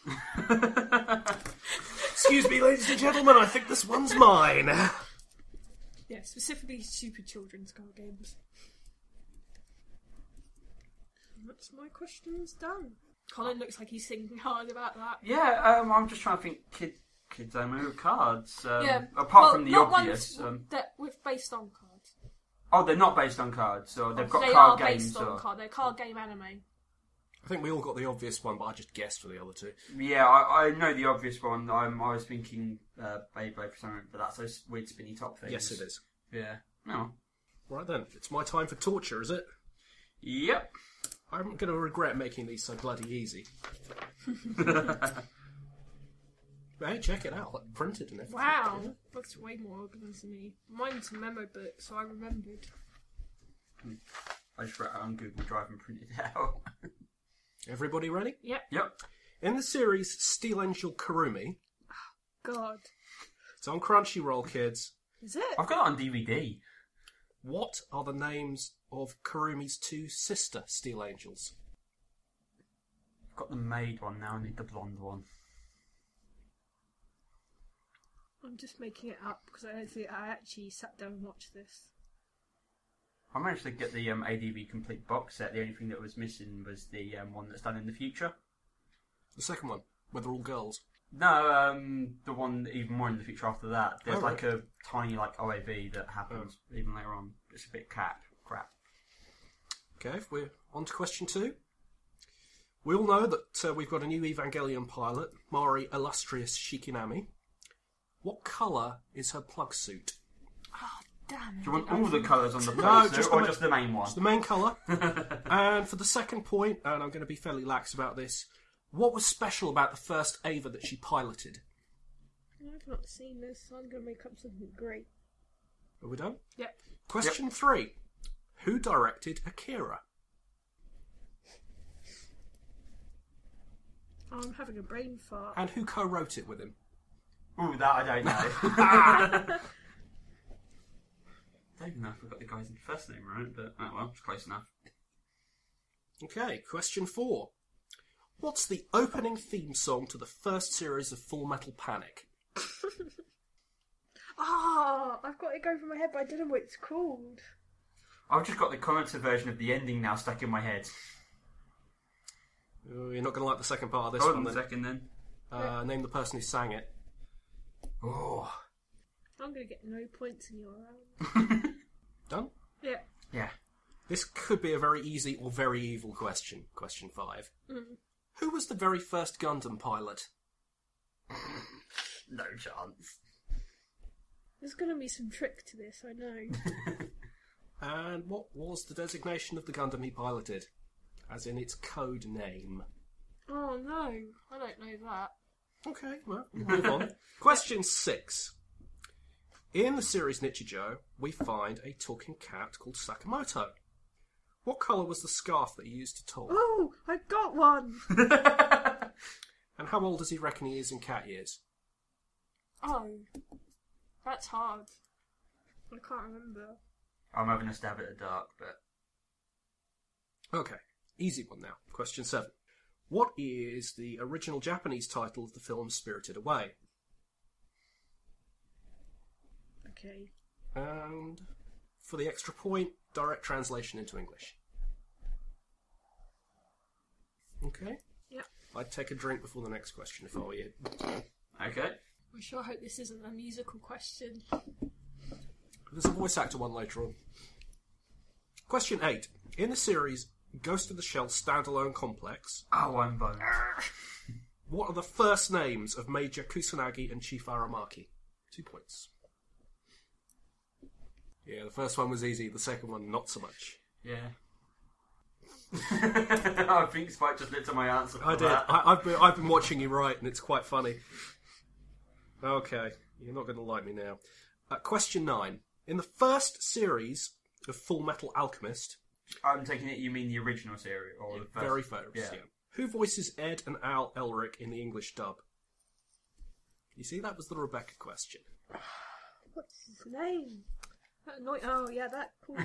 Excuse me, ladies and gentlemen, I think this one's mine. Yeah, specifically stupid children's card games. That's my questions done. Colin looks like he's thinking hard about that. Yeah, I'm just trying to think kids anime with cards. Apart from the obvious. That with based on cards. Oh, they're not based on cards, so they've got they card are games. Based on card. They're card game anime. I think we all got the obvious one, but I just guessed for the other two. Yeah, I know the obvious one. I was thinking Beyblade for something, but that's those weird spinny top things. Yes, it is. Yeah. No. Right then, it's my time for torture, is it? Yep. I'm going to regret making these so bloody easy. Hey, check it out. Like, printed and everything. Wow, looks way more organised than me. Mine's a memo book, so I remembered. I just wrote it on Google Drive and printed it out. Everybody ready? Yep. Yep. In the series Steel Angel Kurumi, God. it's on Crunchyroll, kids. Is it? I've got it on DVD. What are the names of Kurumi's two sister Steel Angels? I've got the maid one now, I need the blonde one. I'm just making it up because I don't think I actually sat down and watched this. I managed to get the ADV complete box set. The only thing that was missing was the one that's done in the future. The second one, where they're all girls. No, the one even more in the future after that. There's a tiny OAV that happens even later on. It's a bit crap. Okay, if we're on to question 2. We all know that we've got a new Evangelion pilot, Mari Illustrious Shikinami. What colour is her plug suit? Oh, damn it. Do you want all the colours on the plug suit, or just the main one? Just the main colour. And for the second point, and I'm going to be fairly lax about this, what was special about the first Eva that she piloted? I've not seen this, so I'm going to make up something great. Are we done? Yep. Question 3. Who directed Akira? I'm having a brain fart. And who co-wrote it with him? Ooh, that I don't know. I don't even know if I got the guy's first name right, but oh well, it's close enough. Okay, question 4. What's the opening theme song to the first series of Full Metal Panic? I've got it going through my head, but I don't know what it's called. I've just got the commenter version of the ending now stuck in my head. Oh, you're not going to like the second part of this one, then. Second, then. Name the person who sang it. Oh. I'm going to get no points in your round. Done? Yeah. Yeah. This could be a very easy or very evil question. Question 5. Who was the very first Gundam pilot? No chance. There's going to be some trick to this, I know. And what was the designation of the Gundam he piloted? As in its code name. Oh no, I don't know that. Okay, well, we'll move on. Question 6. In the series Nichijou, we find a talking cat called Sakamoto. What colour was the scarf that he used to talk? Oh, I got one! And how old does he reckon he is in cat years? Oh, that's hard. I can't remember. I'm having a stab at the dark, but... Okay, easy one now. Question 7. What is the original Japanese title of the film Spirited Away? Okay. And for the extra point, direct translation into English. Okay? Yep. I'd take a drink before the next question if I were you. Okay. I sure hope this isn't a musical question. There's a voice actor one later on. Question 8. In the series Ghost of the Shell Standalone Complex... Oh, I'm boned. What are the first names of Major Kusanagi and Chief Aramaki? 2 points. Yeah, the first one was easy, the second one not so much. Yeah. I think Spike just looked at my answer for I did. that. I've been watching you write, and it's quite funny. Okay, you're not going to like me now. Question 9. In the first series of Full Metal Alchemist... I'm taking it you mean the original series, or the first... Very first, yeah. Who voices Ed and Al Elric in the English dub? You see, that was the Rebecca question. What's his name? Oh, yeah, that. Cool.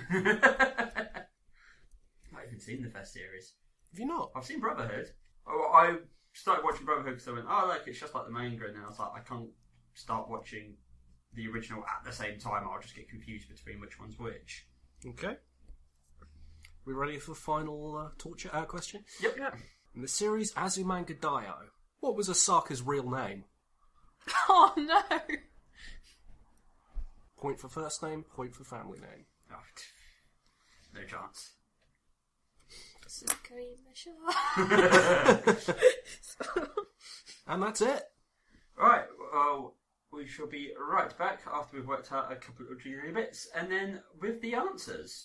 I've not even seen the first series. Have you not? I've seen Brotherhood. I started watching Brotherhood because I went, it's just like the manga, and then I was like, I can't start watching the original at the same time. I'll just get confused between which one's which. Okay. We ready for the final torture question? Yep. In the series Azumanga Daioh, what was Asaka's real name? Oh no! Point for first name, point for family name. Oh, no chance. And that's it. Right, well, we shall be right back after we've worked out a couple of junior bits, and then with the answers.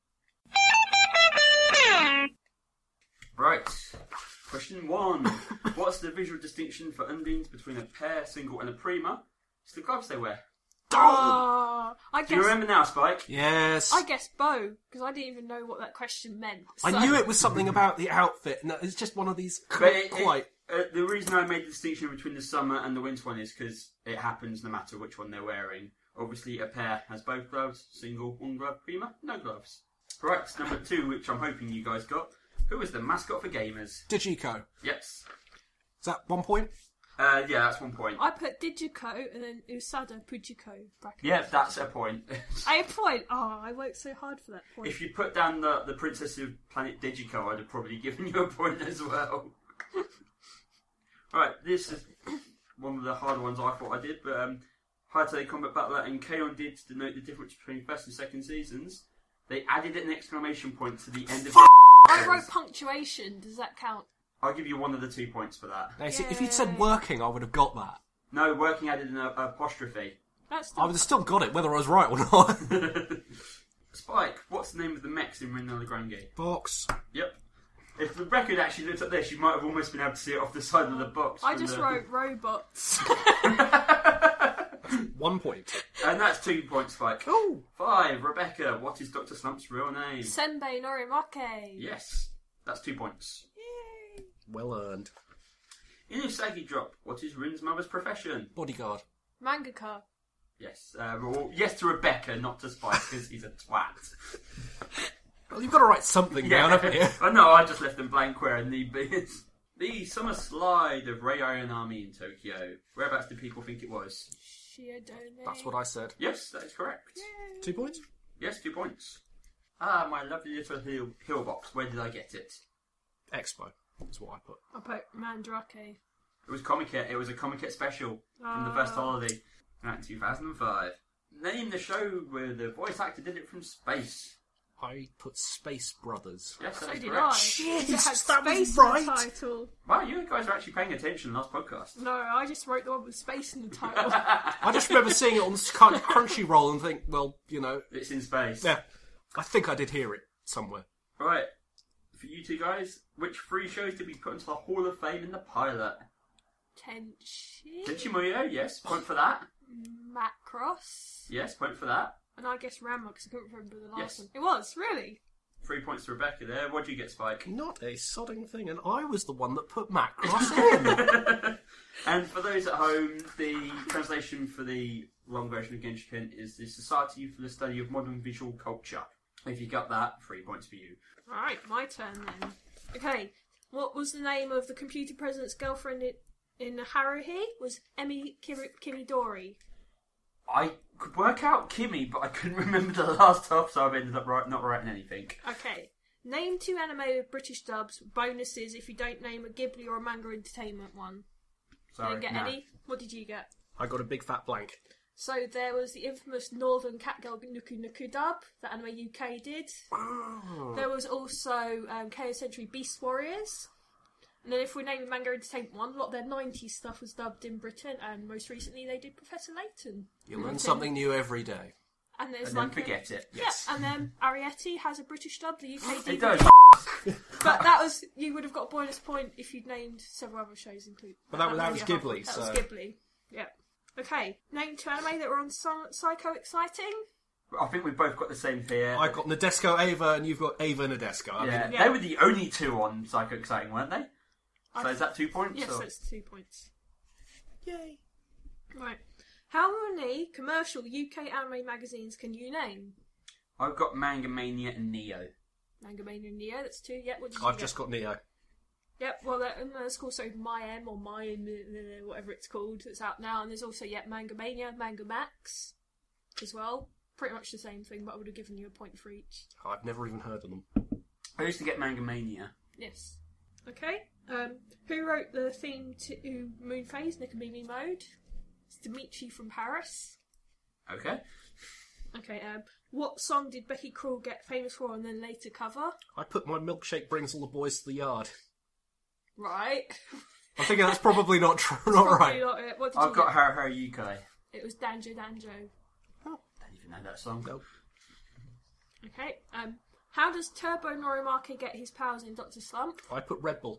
Right, question 1. What's the visual distinction for Undines between a pair, single, and a prima? It's the gloves they wear. I guess. Do you remember now, Spike? Yes. I guess bow, because I didn't even know what that question meant. So. I knew it was something about the outfit, and it's just one of these quite... the reason I made the distinction between the summer and the winter one is because it happens no matter which one they're wearing. Obviously, a pair has both gloves, single, one glove, prima, no gloves. Right, number 2, which I'm hoping you guys got. Who was the mascot for gamers? Digico. Yes. Is that 1 point? Yeah, that's 1 point. I put Digico and then Usada Pujiko. Bracket. Yeah, that's a point. A point. Oh, I worked so hard for that point. If you put down the Princess of Planet Digico, I'd have probably given you a point as well. Right, this is one of the harder ones I thought I did, but Hayate Combat Battler and K-On! did to denote the difference between first and second seasons. They added an exclamation point to the end of the I wrote punctuation. Does that count? I'll give you one of the 2 points for that. Now, see, if you'd said working, I would have got that. No, working added an apostrophe. That's I would have still got it, whether I was right or not. Spike, what's the name of the mechs in Rin no Lagrange? Box. Yep. If Rebecca had actually looked at this, you might have almost been able to see it off the side of the box. I just wrote robots. 1 point. And that's 2 points, Spike. Oh. 5, Rebecca, what is Dr. Slump's real name? Senbei Norimake. Yes, that's 2 points. Yay. Well earned. In Usagi Drop, what is Rin's mother's profession? Bodyguard. Mangaka. Yes, well, yes to Rebecca, not to Spike, because he's a twat. Well, you've got to write something down, haven't you? Oh no, I just left them blank where need be. The summer slide of Rei Ayanami in Tokyo. Whereabouts do people think it was? Shiodome. That's what I said. Yes, that is correct. Yay. 2 points? Yes, 2 points. Ah, my lovely little hill box. Where did I get it? Expo is what I put. I put Mandrake. It was Comiket. It was a Comiket special from the first holiday in 2005. Name the show where the voice actor did it from space. I put Space Brothers. Yes, So that is did correct. I. Shit, It had that was space right. in the title. Wow, you guys are actually paying attention last podcast. No, I just wrote the one with space in the title. I just remember seeing it on kind of Crunchyroll and think, well, you know, It's in space. yeah, I think I did hear it somewhere. Right. For you two guys, which 3 shows did we put into the Hall of Fame in the pilot? Tenchi. Tenchimuyo, yes, point for that. Macross. Yes, point for that. And I guess Ranma because I couldn't remember the last Yes. one. It was, really? 3 points to Rebecca there. What'd you get, Spike? Not a sodding thing, and I was the one that put Macross in. And for those at home, the translation for the long version of Genshin is the Society for the Study of Modern Visual Culture. If you got that, 3 points for you. Alright, my turn then. Okay, what was the name of the computer president's girlfriend in Haruhi? Was Emi Kimidori. I could work out Kimmy, but I couldn't remember the last half, so I've ended up not writing anything. Okay. Name 2 anime with British dubs. Bonuses if you don't name a Ghibli or a Manga Entertainment one. Sorry, Didn't get no. any? What did you get? I got a big fat blank. So there was the infamous Northern Catgirl Nuku Nuku dub that Anime UK did. Oh. There was also KO Century Beast Warriors. And then if we name the Manga Entertainment one, a lot of their 90s stuff was dubbed in Britain, and most recently they did Professor Layton. You learn something new every day. And there's And like then forget it. Yes. Yeah, and then Arietti has a British dub, the UK DVD. It does. But that was, you would have got a bonus point if you'd named several other shows included. But that was Ghibli, That was so- Ghibli, yeah. Okay, name 2 anime that were on Psycho Exciting. I think we've both got the same here. I got Nadesco Ava, and you've got Ava Nadesco. I Yeah, mean, Yeah. they were the only 2 on Psycho Exciting, weren't they? So is that 2 points? Yes, or? that's 2 points. Yay. Right. How many commercial UK anime magazines can you name? I've got Manga Mania and Neo. Manga Mania and Neo, that's 2. Yeah, what did you I've get? just got Neo. Yep, well, there's also MyM or whatever it's called. It's out now, and there's also Manga Mania, Manga Max, as well. Pretty much the same thing, but I would have given you a point for each. I've never even heard of them. I used to get Manga Mania. Yes. Okay. Who wrote the theme to Moon Phase Nikomimi Mode? It's Dimitri from Paris. Okay. Okay. What song did Becky Crawl get famous for and then later cover? I put My Milkshake Brings All the Boys to the Yard. Right. I'm thinking that's probably not true. Not Probably right. not it. What did I've you got get? Her Her Yukai. It was Danjo Danjo. Don't even know that song. Nope. Okay. How does Turbo Norimake get his powers in Dr. Slump? I put Red Bull.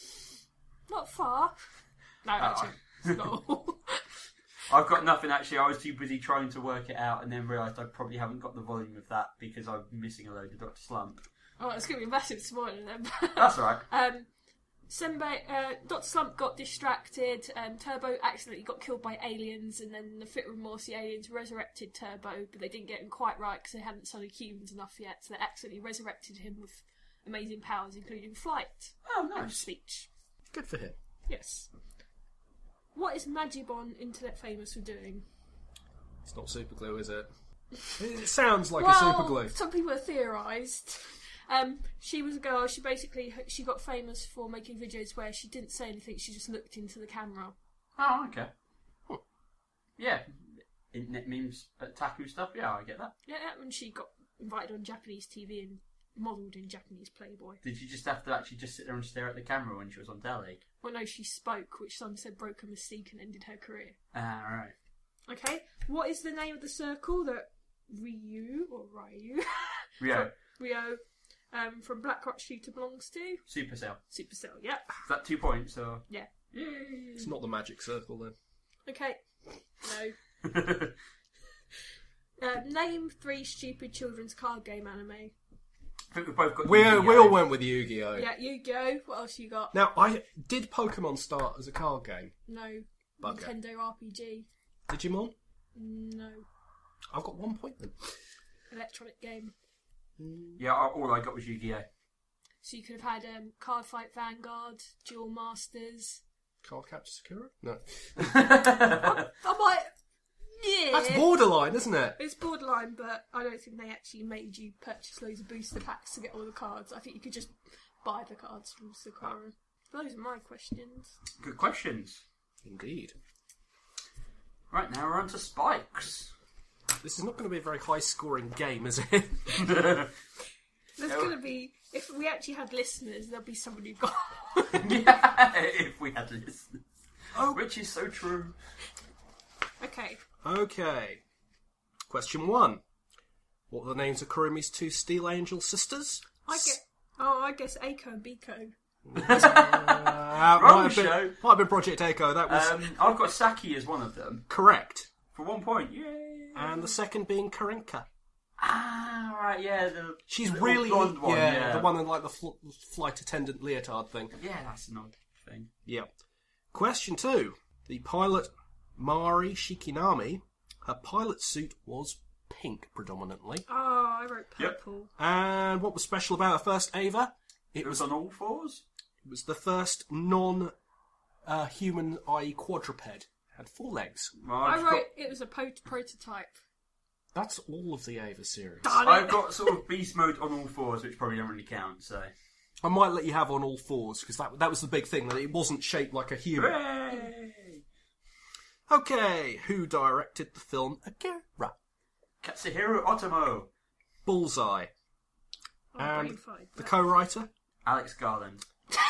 Not far. No, actually, it's not all. I've got nothing actually. I was too busy trying to work it out and then realised I probably haven't got the volume of that because I'm missing a load of Dr. Slump. Oh, it's going to be a massive spoiler then. That's alright. Dr. Slump got distracted, Turbo accidentally got killed by aliens, and then the Fit and Remorse aliens resurrected Turbo, but they didn't get him quite right because they hadn't studied humans enough yet, so they accidentally resurrected him with amazing powers, including flight Oh, and nice. speech. Good for him. Yes. What is Magibon Internet famous for doing? It's not super glue, is it? It sounds like a Well, super glue. some people have theorised. She was a girl. She got famous for making videos where she didn't say anything. She just looked into the camera. Oh, okay. Yeah. Internet memes, otaku stuff. Yeah, I get that. Yeah, and she got invited on Japanese TV and modelled in Japanese Playboy. Did you just have to actually just sit there and stare at the camera when she was on telly? Well, no, she spoke, which some said broke her mystique and ended her career. Ah, right. Okay, what is the name of the circle that Ryu Rio. Rio from Black Rock Shooter belongs to? Supercell. Supercell. Yep. Is that 2 points or? Yeah. Yay. It's not the magic circle then. Okay. No. Name 3 stupid children's card game anime. I think we've both got. We Yu-Gi-Oh. all went with Yu-Gi-Oh. Yeah, Yu-Gi-Oh! What else you got? Now, did Pokemon start as a card game? No. Bugger. Nintendo RPG. Digimon? No. I've got 1 point then. Electronic game. Yeah, all I got was Yu-Gi-Oh. So you could have had Card Fight Vanguard, Duel Masters. Card Capture Sakura? No. I might. Yeah. That's borderline, isn't it? It's borderline, but I don't think they actually made you purchase loads of booster packs to get all the cards. I think you could just buy the cards from Sakura. Those are my questions. Good questions. Indeed. Right, now we're on to Spikes. This is not going to be a very high-scoring game, is it? There's going to be... If we actually had listeners, there'll be someone who got... Yeah, if we had listeners. Oh. Which is so true. Okay. Okay. Question 1. What were the names of Kurumi's 2 Steel Angel sisters? I guess Aiko and Biko. Wrong show. Might have been Project Echo. That was I've got Saki as one of them. correct. For 1 point. Yay! And the second being Karinka. Ah, right, yeah. She's little really... blonde one, yeah. the one in like the flight attendant leotard thing. Yeah, that's an odd thing. Yeah. Question 2. The pilot Mari Shikinami, her pilot suit was pink predominantly. Oh, I wrote Yep. purple. And what was special about her first Ava? It was on all fours? It was the first non-human, i.e. quadruped. Had 4 legs. Well, I wrote it was a prototype. That's all of the Ava series. Darn it. I've got sort of beast mode on all fours, which probably don't really count, so... I might let you have on all 4s, because that was the big thing, that it wasn't shaped like a human. Hooray! Okay, who directed the film Akira? Katsuhiro Otomo. Bullseye. Oh, And brain fight. the co-writer? Alex Garland.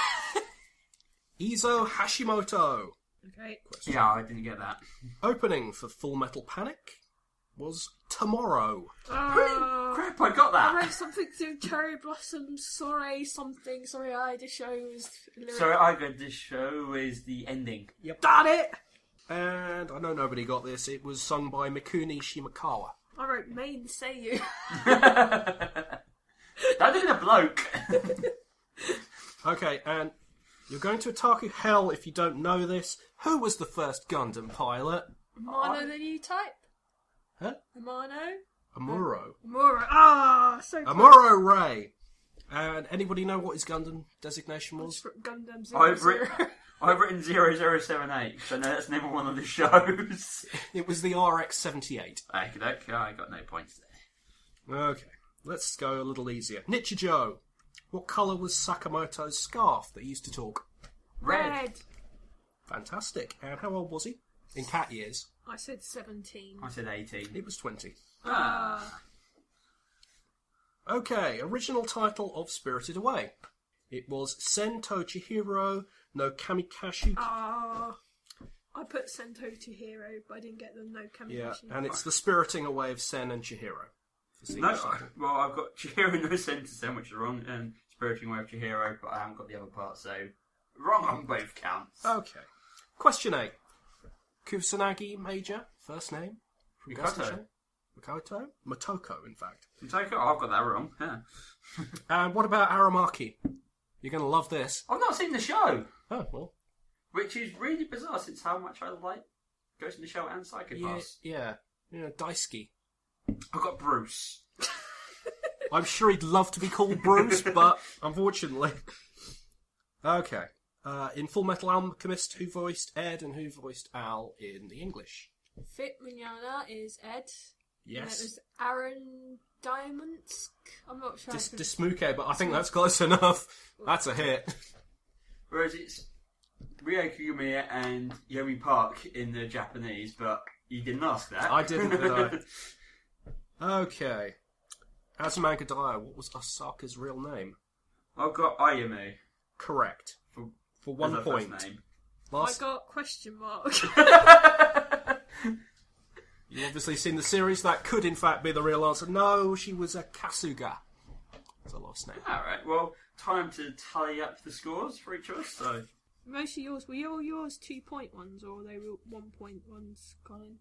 Izo Hashimoto. Okay. Yeah, I didn't get that. Opening for Full Metal Panic was Tomorrow. Crap, I got I that! wrote something through Cherry Blossoms, Sorry something, Sorry I the shows. So I got this show is the ending. Darn it! And I know nobody got this, it was sung by Mikuni Shimakawa. I wrote Main Seiyu. That isn't a bloke. Okay, and you're going to Otaku Hell if you don't know this. Who was the first Gundam pilot? Amano the new type? Huh? Amano? Amuro. Amuro. Ah, so close. Amuro Ray. And anybody know what his Gundam designation was? Gundam I've 00. written 0078, because I know that's the name of one of the shows. It was the RX-78. Okay, I got no points there. Okay, let's go a little easier. Nichijou. What colour was Sakamoto's scarf that he used to talk? Red. Fantastic. And how old was he? In cat years. I said 17. I said 18. He was 20. Ah. Okay, original title of Spirited Away. It was Sento Chihiro no Kamikashi. Ah. I put Sento Chihiro, but I didn't get the no Kamishi. Yeah, and it's the spiriting away of Sen and Chihiro. No, well, I've got Chihiro no Senten, which is wrong, and Spiriting Away of Chihiro, but I haven't got the other part, so wrong on both counts. Okay. Question 8. Kusanagi Major, first name? From Ghost in the Mikoto. Shell? Mikoto? Motoko, in fact. I've got that wrong, yeah. And what about Aramaki? You're going to love this. I've not seen the show, Oh, well. which is really bizarre since how much I like Ghost in the Shell and Psycho Pass. Yeah. Daisuke. I've got Bruce. I'm sure he'd love to be called Bruce, but unfortunately. Okay. In Full Metal Alchemist, who voiced Ed and who voiced Al in the English? Fit Mignogna is Ed. Yes. And it was Aaron Diamondsk. I'm not sure. Dismuke, but I think that's close enough. That's a hit. Whereas it's Ryoko Yumiya and Yomi Park in the Japanese, but you didn't ask that. I didn't, did I? Okay. Azuma Gadaya, what was Asaka's real name? I've got Ayumi. Correct. For 1 as her point. first name. I got question mark. You've obviously seen the series. That could, in fact, be the real answer. No, she was a Kasuga. That's a lost name. Alright, well, time to tally up the scores for each of us, so... Most of yours, were yours 2-point ones or they were 1-point ones, Colin?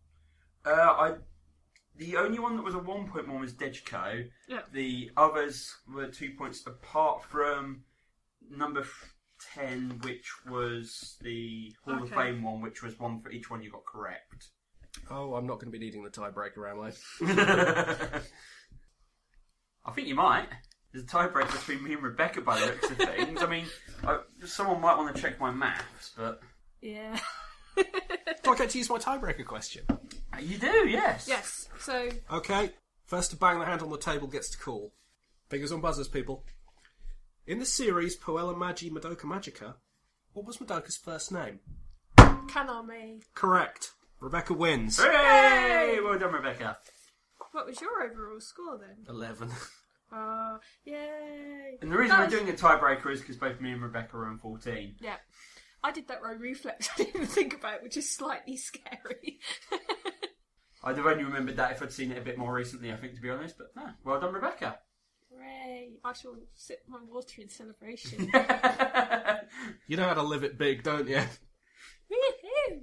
The only one that was a 1-point one was Dejiko. Yeah. The others were 2 points apart from number 10, which was the Hall of Fame one, which was one for each one you got correct. Oh, I'm not going to be needing the tiebreaker, am I? I think you might. There's a tiebreaker between me and Rebecca by the looks of things. I mean, someone might want to check my maths, but... Yeah. Do I get to use my tiebreaker question? You do, yes. Yes, so... Okay, first to bang the hand on the table gets to call. Fingers on buzzers, people. In the series Puella Magi Madoka Magica, what was Madoka's first name? Kaname. Correct. Rebecca wins. Hooray! Well done, Rebecca. What was your overall score then? 11. Yay. And the reason we're doing a tiebreaker is because both me and Rebecca are on 14. Yeah. I did that row reflex, I didn't even think about it, which is slightly scary. I'd have only remembered that if I'd seen it a bit more recently, I think, to be honest. But no, well done, Rebecca. Hooray. I shall sip my water in celebration. You know how to live it big, don't you? Woohoo!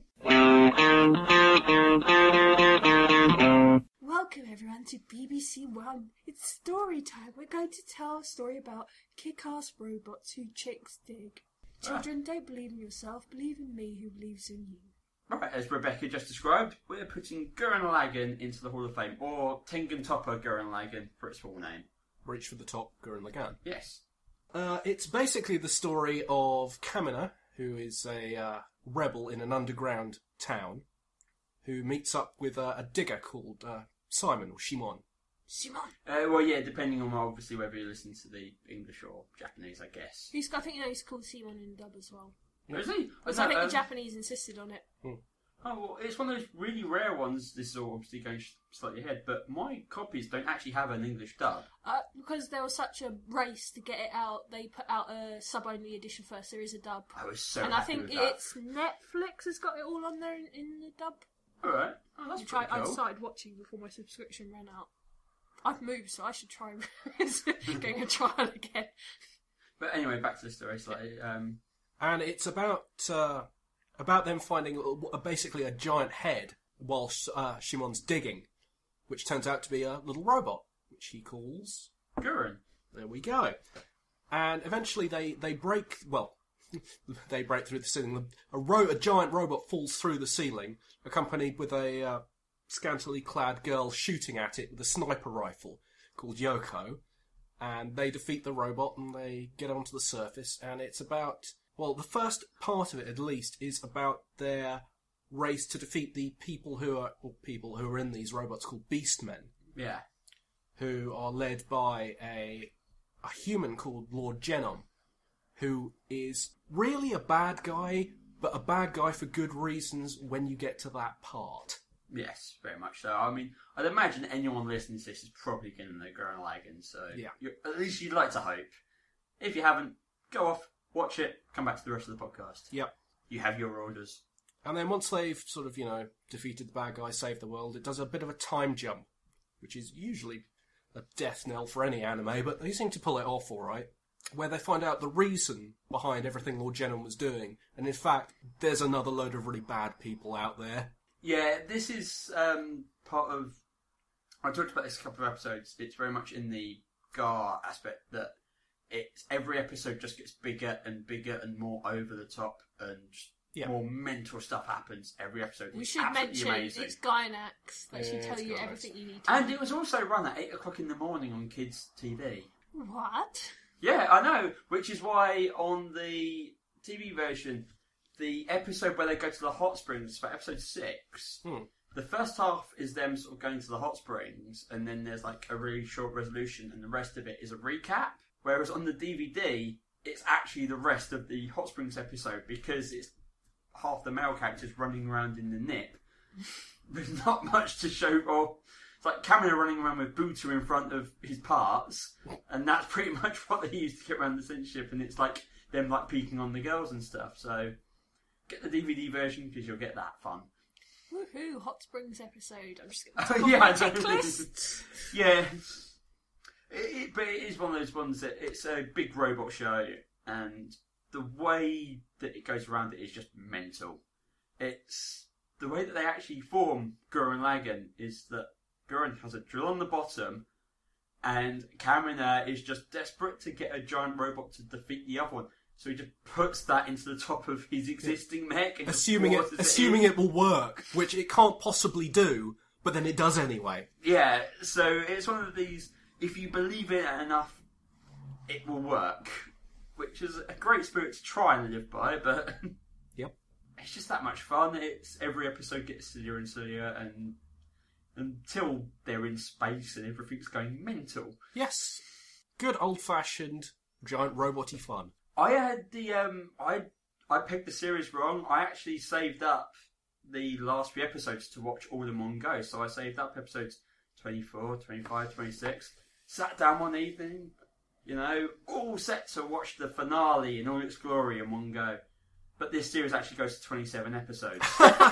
Welcome everyone to BBC One. It's story time. We're going to tell a story about kick-ass robots who chicks dig. Children, don't believe in yourself. Believe in me who believes in you. Right, as Rebecca just described, we're putting Gurren Lagann into the Hall of Fame, or Tengen Toppa Gurren Lagann for its full name. Reach for the top, Gurren Lagann. Yes. It's basically the story of Kamina, who is a rebel in an underground town, who meets up with a digger called Simon, or Shimon. Simon! Well, yeah, depending on obviously whether you listen to the English or Japanese, I guess. I think he's called Simon in dub as well. Is he? Because I think the Japanese insisted on it. Oh, well, it's one of those really rare ones. This is all obviously going slightly ahead, but my copies don't actually have an English dub. Because there was such a race to get it out, they put out a sub-only edition first. There is a dub. I was so and happy I think with that. it's Netflix has got it all on there in the dub. Alright. Oh, that's pretty I cool. started watching before my subscription ran out. I've moved, so I should try getting a trial again. But anyway, back to the story slightly. And it's about them finding basically a giant head whilst Shimon's digging, which turns out to be a little robot, which he calls... Gurren. There we go. And eventually they break... Well, they break through the ceiling. A giant robot falls through the ceiling, accompanied with a scantily clad girl shooting at it with a sniper rifle called Yoko. And they defeat the robot and they get onto the surface. And it's about... Well, the first part of it, at least, is about their race to defeat the people who are in these robots called Beastmen. Yeah. Who are led by a human called Lord Genom, who is really a bad guy, but a bad guy for good reasons when you get to that part. Yes, very much so. I mean, I'd imagine anyone listening to this is probably going to know Gurren Lagann, so yeah. At least you'd like to hope. If you haven't, go off, watch it, come back to the rest of the podcast. Yep. You have your orders. And then once they've sort of, defeated the bad guy, saved the world, it does a bit of a time jump, which is usually a death knell for any anime, but they seem to pull it off all right, where they find out the reason behind everything Lord Genom was doing, and in fact, there's another load of really bad people out there. Yeah, this is part of... I talked about this a couple of episodes. It's very much in the Gar aspect that every episode just gets bigger and bigger and more over the top, and more mental stuff happens every episode. We should mention amazing. It's Gainax. That should tell you everything you need to And know. it was also run at 8 o'clock in the morning on kids' TV. What? Yeah, I know. Which is why on the TV version, the episode where they go to the hot springs, for episode 6, the first half is them sort of going to the hot springs, and then there's like a really short resolution, and the rest of it is a recap. Whereas on the DVD, it's actually the rest of the hot springs episode, because it's half the male characters running around in the nip. There's not much to show, or it's like Kamina running around with Buta in front of his parts, and that's pretty much what they use to get around the censorship, and it's like them like peeking on the girls and stuff. So get the DVD version because you'll get that fun. Woohoo! Hot Springs episode. I'm just going to Yeah, my checklist. Yeah, but it is one of those ones that it's a big robot show, and the way that it goes around it is just mental. It's the way that they actually form Gurren Lagann is that Gurren has a drill on the bottom, and Kamina is just desperate to get a giant robot to defeat the other one. So he just puts that into the top of his existing mech, and assuming it will work, which it can't possibly do, but then it does anyway. Yeah, so it's one of these. If you believe in it enough, it will work, which is a great spirit to try and live by. But it's just that much fun. It's every episode gets sillier and sillier, and until they're in space and everything's going mental. Yes, good old-fashioned giant roboty fun. I had the I picked the series wrong. I actually saved up the last 3 episodes to watch all in one go. So I saved up episodes 24, 25, 26. Sat down one evening, all set to watch the finale in all its glory in one go. But this series actually goes to 27 episodes.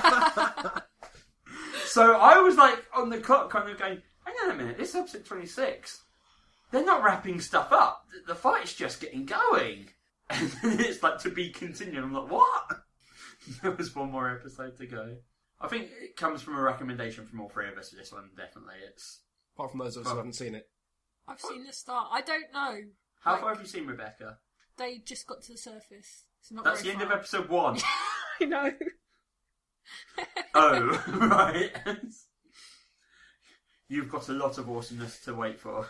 So I was like on the clock kind of going, hang on a minute, this is episode 26. They're not wrapping stuff up. The fight's just getting going. And then it's like to be continued. I'm like, what? There was one more episode to go. I think it comes from a recommendation from all 3 of us for this one, definitely. Apart from those of us who haven't seen it. I've seen the start. I don't know. How far have you seen, Rebecca? They just got to the surface. It's not That's the very end far. of episode 1. I know. Oh, right. You've got a lot of awesomeness to wait for.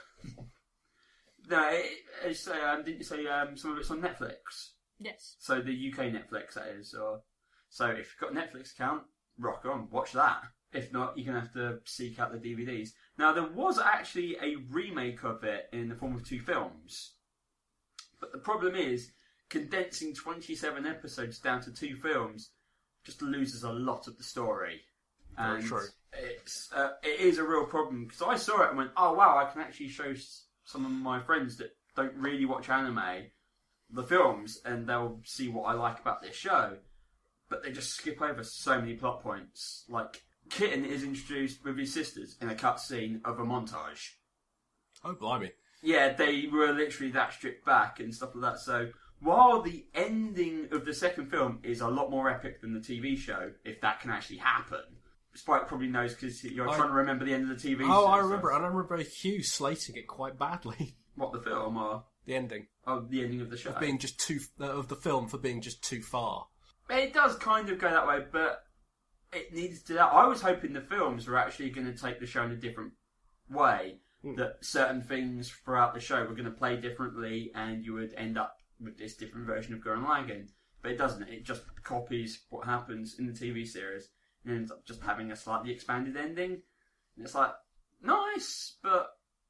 No, didn't you say some of it's on Netflix? Yes. So the UK Netflix, that is. So if you've got a Netflix account, rock on, watch that. If not, you're going to have to seek out the DVDs. Now, there was actually a remake of it in the form of 2 films. But the problem is, condensing 27 episodes down to 2 films just loses a lot of the story. Very true. It is a real problem, because I saw it and went, oh wow, I can actually show some of my friends that don't really watch anime the films, and they'll see what I like about this show. But they just skip over so many plot points. Like, Kitten is introduced with his sisters in a cutscene of a montage. Oh, blimey. Yeah, they were literally that stripped back and stuff like that. So, while the ending of the second film is a lot more epic than the TV show, if that can actually happen, Spike probably knows because you're trying to remember the end of the TV show. Oh, I remember. And I remember Hugh slating it quite badly. What, the film, or...? The ending. Oh, the ending of the show. Of being just of the film for being just too far. It does kind of go that way, but it needs to do that. I was hoping the films were actually going to take the show in a different way. That certain things throughout the show were going to play differently, and you would end up with this different version of Gurren Lagann. But it doesn't. It just copies what happens in the TV series and ends up just having a slightly expanded ending. And it's like, nice, but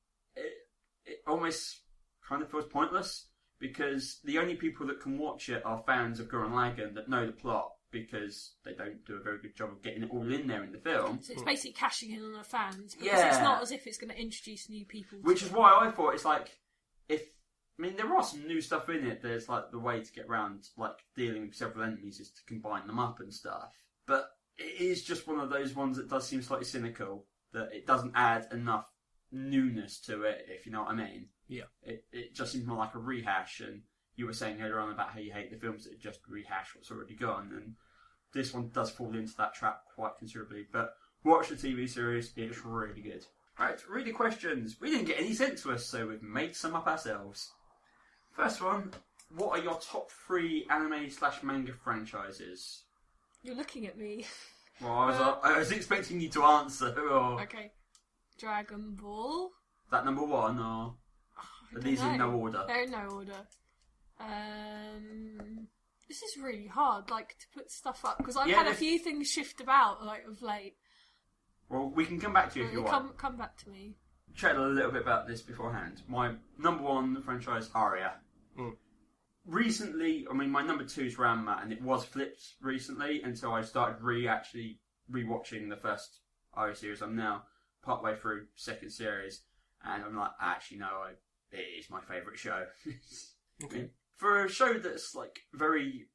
it almost kind of feels pointless, because the only people that can watch it are fans of Gurren Lagann that know the plot, because they don't do a very good job of getting it all in there in the film. So it's basically cashing in on the fans, because Yeah. it's not as if it's going to introduce new people. Which is why I thought it's like, there are some new stuff in it. There's like the way to get around like dealing with several enemies is to combine them up and stuff. But it is just one of those ones that does seem slightly cynical, that it doesn't add enough newness to it, if you know what I mean. Yeah. It just seems more like a rehash, and you were saying earlier on about how you hate the films that just rehash what's already gone, and this one does fall into that trap quite considerably. But watch the TV series, it's really good. Right, reader questions. We didn't get any sent to us, so we've made some up ourselves. First one, what are your top 3 anime/manga franchises? You're looking at me. Well, I was expecting you to answer, or... Okay. Dragon Ball. Is that number 1, or... Are these in no order? They're in no order. This is really hard, like, to put stuff up, because I've had a few things shift about, like, of late. Well, we can come back to you if you want. Come back to me. Chat a little bit about this beforehand. My number 1 franchise, Aria. Recently, I mean, my number 2 is Ranma, and it was flipped recently until I started actually rewatching the first Aria series. I'm now partway through second series, and I'm like, actually, no, it is my favourite show. Okay. For a show that's like very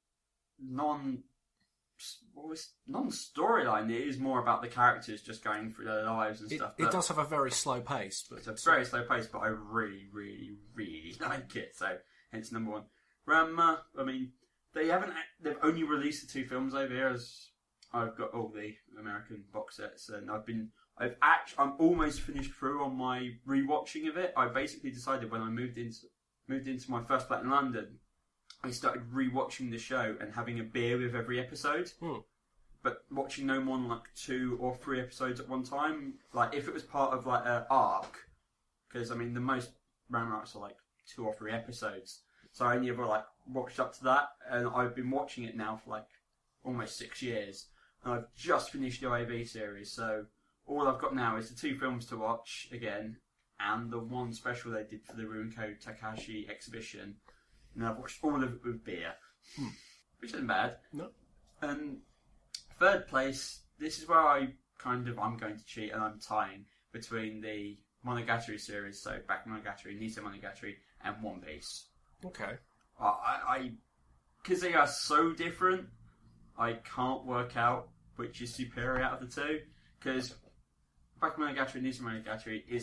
non-storyline, it is more about the characters just going through their lives and stuff. It does have a very slow pace, but it's a very slow pace, but I really, really, really like it. So, hence number 1. Ranma, I mean, they've only released the 2 films over here, as I've got all the American box sets, and I'm almost finished through on my rewatching of it. I basically decided when I moved into my first flat in London, I started rewatching the show and having a beer with every episode. But watching no more than like 2 or 3 episodes at one time. Like if it was part of like an arc, because I mean the most Ranma arcs are like 2 or 3 episodes. So I only ever like watched up to that, and I've been watching it now for like almost 6 years, and I've just finished the OAV series. So all I've got now is the 2 films to watch again, and the 1 special they did for the Runko Takahashi exhibition. And I've watched all of it with beer, which isn't bad. No. And third place, this is where I'm going to cheat, and I'm tying between the Monogatari series, so Back Monogatari, Nisei Monogatari, and One Piece. Okay. Because they are so different, I can't work out which is superior out of the 2. Because Back Monogatari and Nisei Monogatari is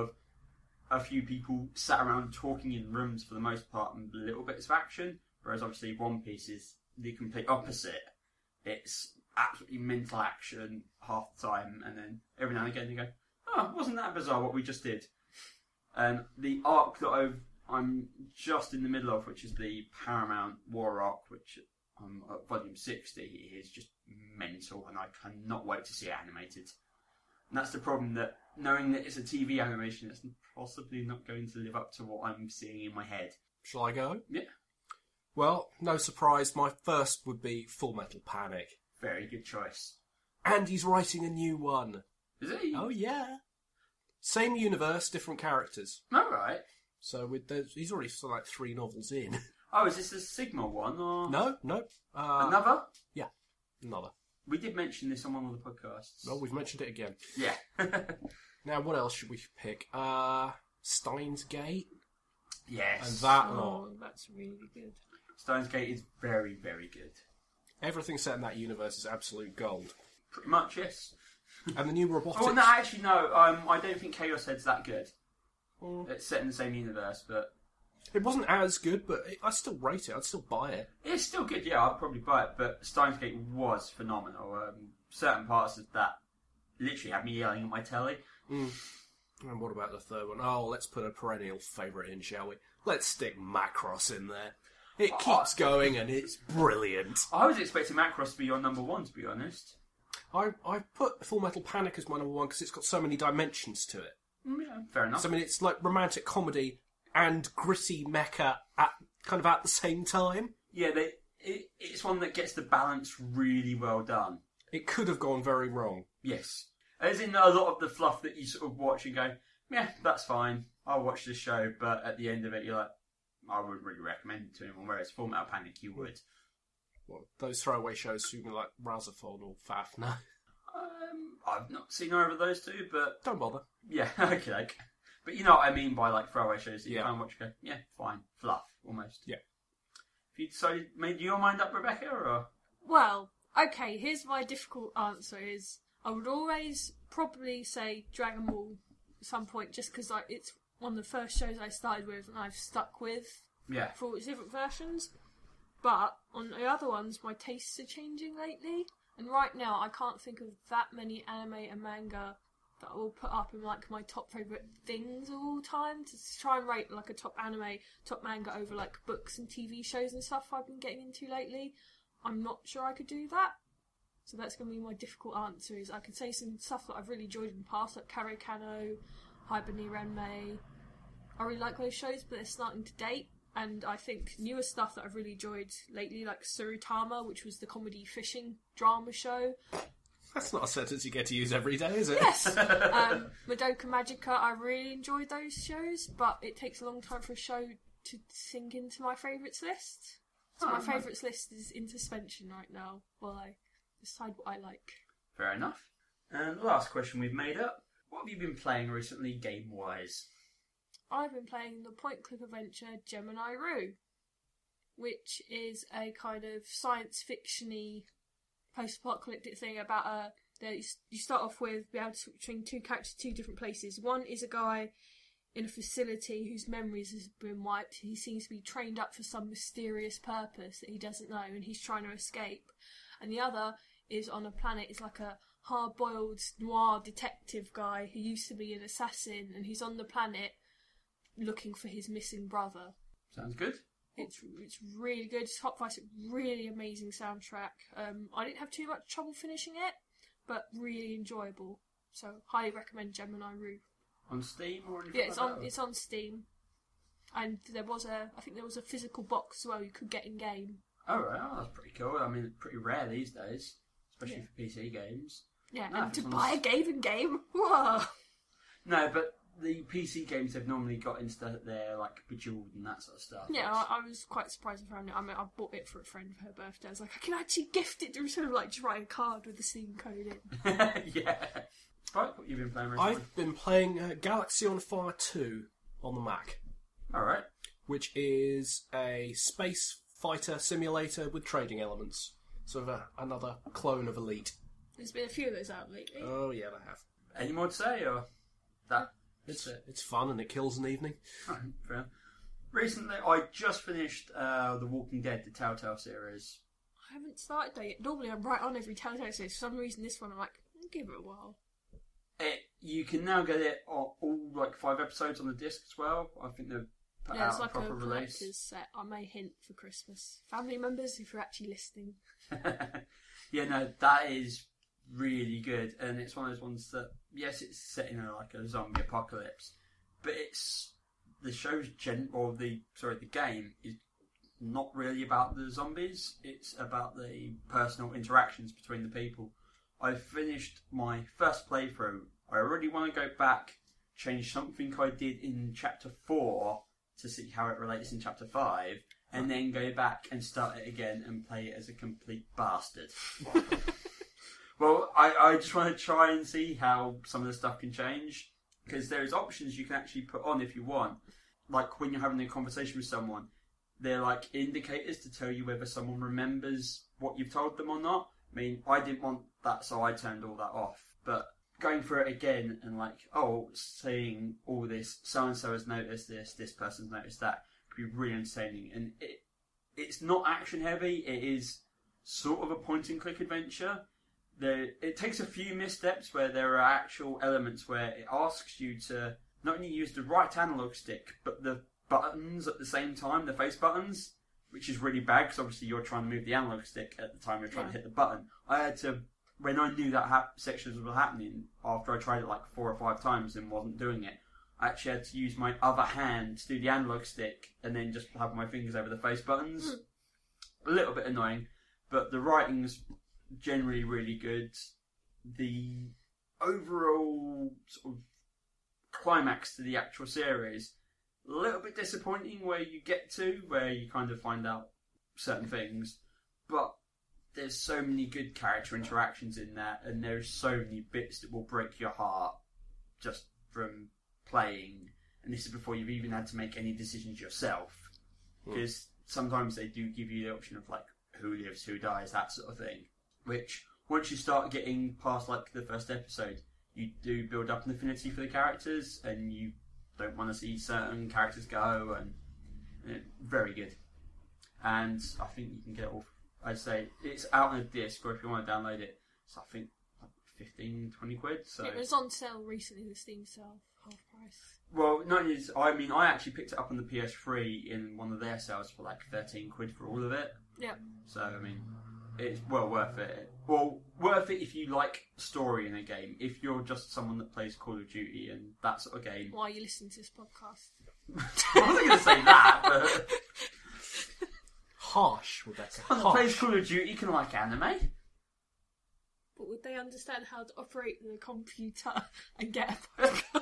a few people sat around talking in rooms for the most part and little bits of action, whereas obviously One Piece is the complete opposite. It's absolutely mental action half the time, and then every now and again you go, oh, wasn't that bizarre what we just did? And the arc that I'm just in the middle of, which is the Paramount War arc, which at volume 60 is just mental, and I cannot wait to see it animated. And that's the problem, that knowing that it's a TV animation, it's possibly not going to live up to what I'm seeing in my head. Shall I go? Yeah. Well, no surprise, my first would be Full Metal Panic. Very good choice. And he's writing a new one. Is he? Oh, yeah. Same universe, different characters. All right. So he's already sort of like 3 novels in. Oh, is this a Sigma one, or...? No. Another? Yeah, another. We did mention this on one of the podcasts. Well, we've mentioned it again. Yeah. Now, what else should we pick? Steins Gate? Yes. And that lot. Oh, that's really good. Steins Gate is very, very good. Everything set in that universe is absolute gold. Pretty much, yes. And the new robotics... Oh, no, actually, no. I don't think Chaos Head's that good. Mm. It's set in the same universe, but... It wasn't as good, but I still rate it. I'd still buy it. It's still good, yeah. I'd probably buy it, but Steins Gate was phenomenal. Certain parts of that literally had me yelling at my telly. Mm. And what about the third one? Oh, let's put a perennial favourite in, shall we? Let's stick Macross in there. It keeps going, and it's brilliant. I was expecting Macross to be your number 1, to be honest. I put Full Metal Panic as my number 1 because it's got so many dimensions to it. Yeah, fair enough. So, I mean, it's like romantic comedy and gritty mecha at the same time. Yeah, it's one that gets the balance really well done. It could have gone very wrong. Yes. As in a lot of the fluff that you sort of watch and go, yeah, that's fine, I'll watch this show, but at the end of it you're like, I wouldn't really recommend it to anyone, whereas Full Metal Panic you would. Well, those throwaway shows, you mean like Razafon or Fafna? I've not seen either of those 2, but... Don't bother. Yeah, okay. But you know what I mean by like throwaway shows that you Yeah. kind of watch and go, yeah, fine. Fluff, almost. Yeah. Have you decided, made your mind up, Rebecca, or...? Well, okay, here's my difficult answer is, I would always probably say Dragon Ball at some point, just because it's one of the first shows I started with and I've stuck with Yeah. for all its different versions. But on the other ones, my tastes are changing lately. And right now, I can't think of that many anime and manga that I will put up in like my top favourite things of all time, to try and rate like a top anime, top manga over like books and TV shows and stuff I've been getting into lately. I'm not sure I could do that. So that's going to be my difficult answer. Is I could say some stuff that I've really enjoyed in the past, like Kare Kano, Hibernate Renmei. I really like those shows, but they're starting to date. And I think newer stuff that I've really enjoyed lately, like Surutama, which was the comedy fishing drama show. That's not a sentence you get to use every day, is it? Yes! Madoka Magica, I really enjoyed those shows, but it takes a long time for a show to sink into my favourites list. So my favourites list is in suspension right now, while I decide what I like. Fair enough. And the last question we've made up. What have you been playing recently, game-wise? I've been playing the point-click adventure Gemini Rue, which is a kind of science fiction-y post-apocalyptic thing about you start off with being able to switch between two characters, two different places. One is a guy in a facility whose memories have been wiped. He seems to be trained up for some mysterious purpose that he doesn't know, and he's trying to escape. And the other is on a planet, is like a hard-boiled noir detective guy who used to be an assassin, and he's on the planet looking for his missing brother. Sounds good. It's really good. Top 5, really amazing soundtrack. I didn't have too much trouble finishing it, but really enjoyable. So highly recommend Gemini Rue. On Steam or anything? Yeah, it's on Steam, and I think there was a physical box as well you could get in game. Oh right, that's pretty cool. I mean, it's pretty rare these days, especially for PC games. Yeah, and to buy a game in game, whoa. No, but the PC games have normally got into their like Bejeweled and that sort of stuff. Yeah, I was quite surprised I found it. I mean, I bought it for a friend for her birthday. I was like, I can actually gift it instead of like just write a card with the Steam code in. Yeah. Right, what have you been playing recently? I've been playing Galaxy on Fire 2 on the Mac. Alright. Which is a space fighter simulator with trading elements. Sort of another clone of Elite. There's been a few of those out lately. Oh yeah, they have. Any more to say, or that? It's fun and it kills an evening. Right, fair enough. Recently, I just finished The Walking Dead, the Telltale series. I haven't started that yet. Normally I'm right on every Telltale series. For some reason this one I'm like, I'll give it a while. You can now get it all like 5 episodes on the disc as well. I think they've put out it's like a proper a release. collector's set. I may hint for Christmas. Family members, if you're actually listening. Yeah, no, that is really good, and it's one of those ones that, yes, it's set in a zombie apocalypse, but the game is not really about the zombies. It's about the personal interactions between the people. I finished my first playthrough. I already want to go back, change something I did in Chapter 4 to see how it relates in Chapter 5, and then go back and start it again and play it as a complete bastard. Well, I just want to try and see how some of the stuff can change, because there's options you can actually put on if you want. Like when you're having a conversation with someone, they're like indicators to tell you whether someone remembers what you've told them or not. I mean, I didn't want that, so I turned all that off. But going through it again and seeing all this, so-and-so has noticed this person's noticed that, could be really entertaining. And it's not action heavy, it is sort of a point-and-click adventure. It takes a few missteps where there are actual elements where it asks you to not only use the right analog stick, but the buttons at the same time, the face buttons, which is really bad because obviously you're trying to move the analog stick at the time you're trying to hit the button. I had to, when I knew that sections were happening, after I tried it like 4 or 5 times and wasn't doing it, I actually had to use my other hand to do the analog stick and then just have my fingers over the face buttons. A little bit annoying, but the writing's generally really good. The overall sort of climax to the actual series, a little bit disappointing where you get to, where you kind of find out certain things, but there's so many good character interactions in that, and there's so many bits that will break your heart just from playing, and this is before you've even had to make any decisions yourself, because sometimes they do give you the option of like who lives, who dies, that sort of thing, which once you start getting past like the first episode, you do build up an affinity for the characters, and you don't want to see certain characters go, and very good. And I think you can get it all. I'd say it's out on a disc, or if you want to download it, it's I think like 15, 20 quid. So It was on sale recently, the Steam sale, half price. well, not just, I mean, I actually picked it up on the PS3 in one of their sales for like 13 quid for all of it. Yeah. So I mean, it's well worth it. Well, worth it if you like story in a game. If you're just someone that plays Call of Duty and that sort of game. Why are you listening to this podcast? I wasn't going to say that, but Harsh, Rebecca. someone that plays Harsh. Call of Duty can like anime. But would they understand how to operate the computer and get a podcast?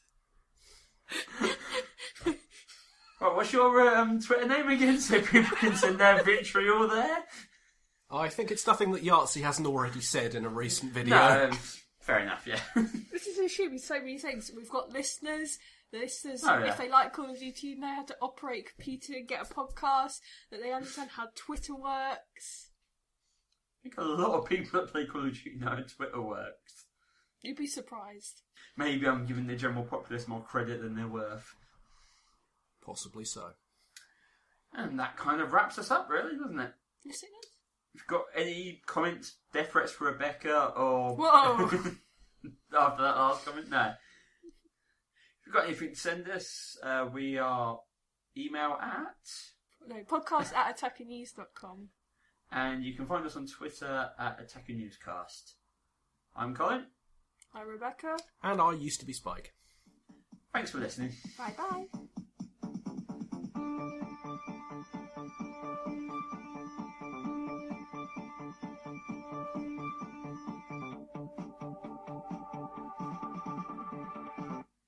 Right, what's your Twitter name again, so people can send their vitriol there? I think it's nothing that Yahtzee hasn't already said in a recent video. No, fair enough. Yeah. This is assuming so many things. We've got listeners. The listeners, Oh, yeah. if they like Call of Duty, know how to operate a computer and get a podcast, that they understand how Twitter works. I think a lot of people that play Call of Duty know how Twitter works. You'd be surprised. Maybe I'm giving the general populace more credit than they're worth. Possibly so. And that kind of wraps us up, really, doesn't it? Yes, it is. If you've got any comments, death threats for Rebecca, or... Whoa! After that last comment? No. If you've got anything to send us, we are email at... No, podcast@attackernews.com. And you can find us on Twitter at Attacker Newscast. I'm Colin. Hi, Rebecca. And I used to be Spike. Thanks for listening. Bye-bye.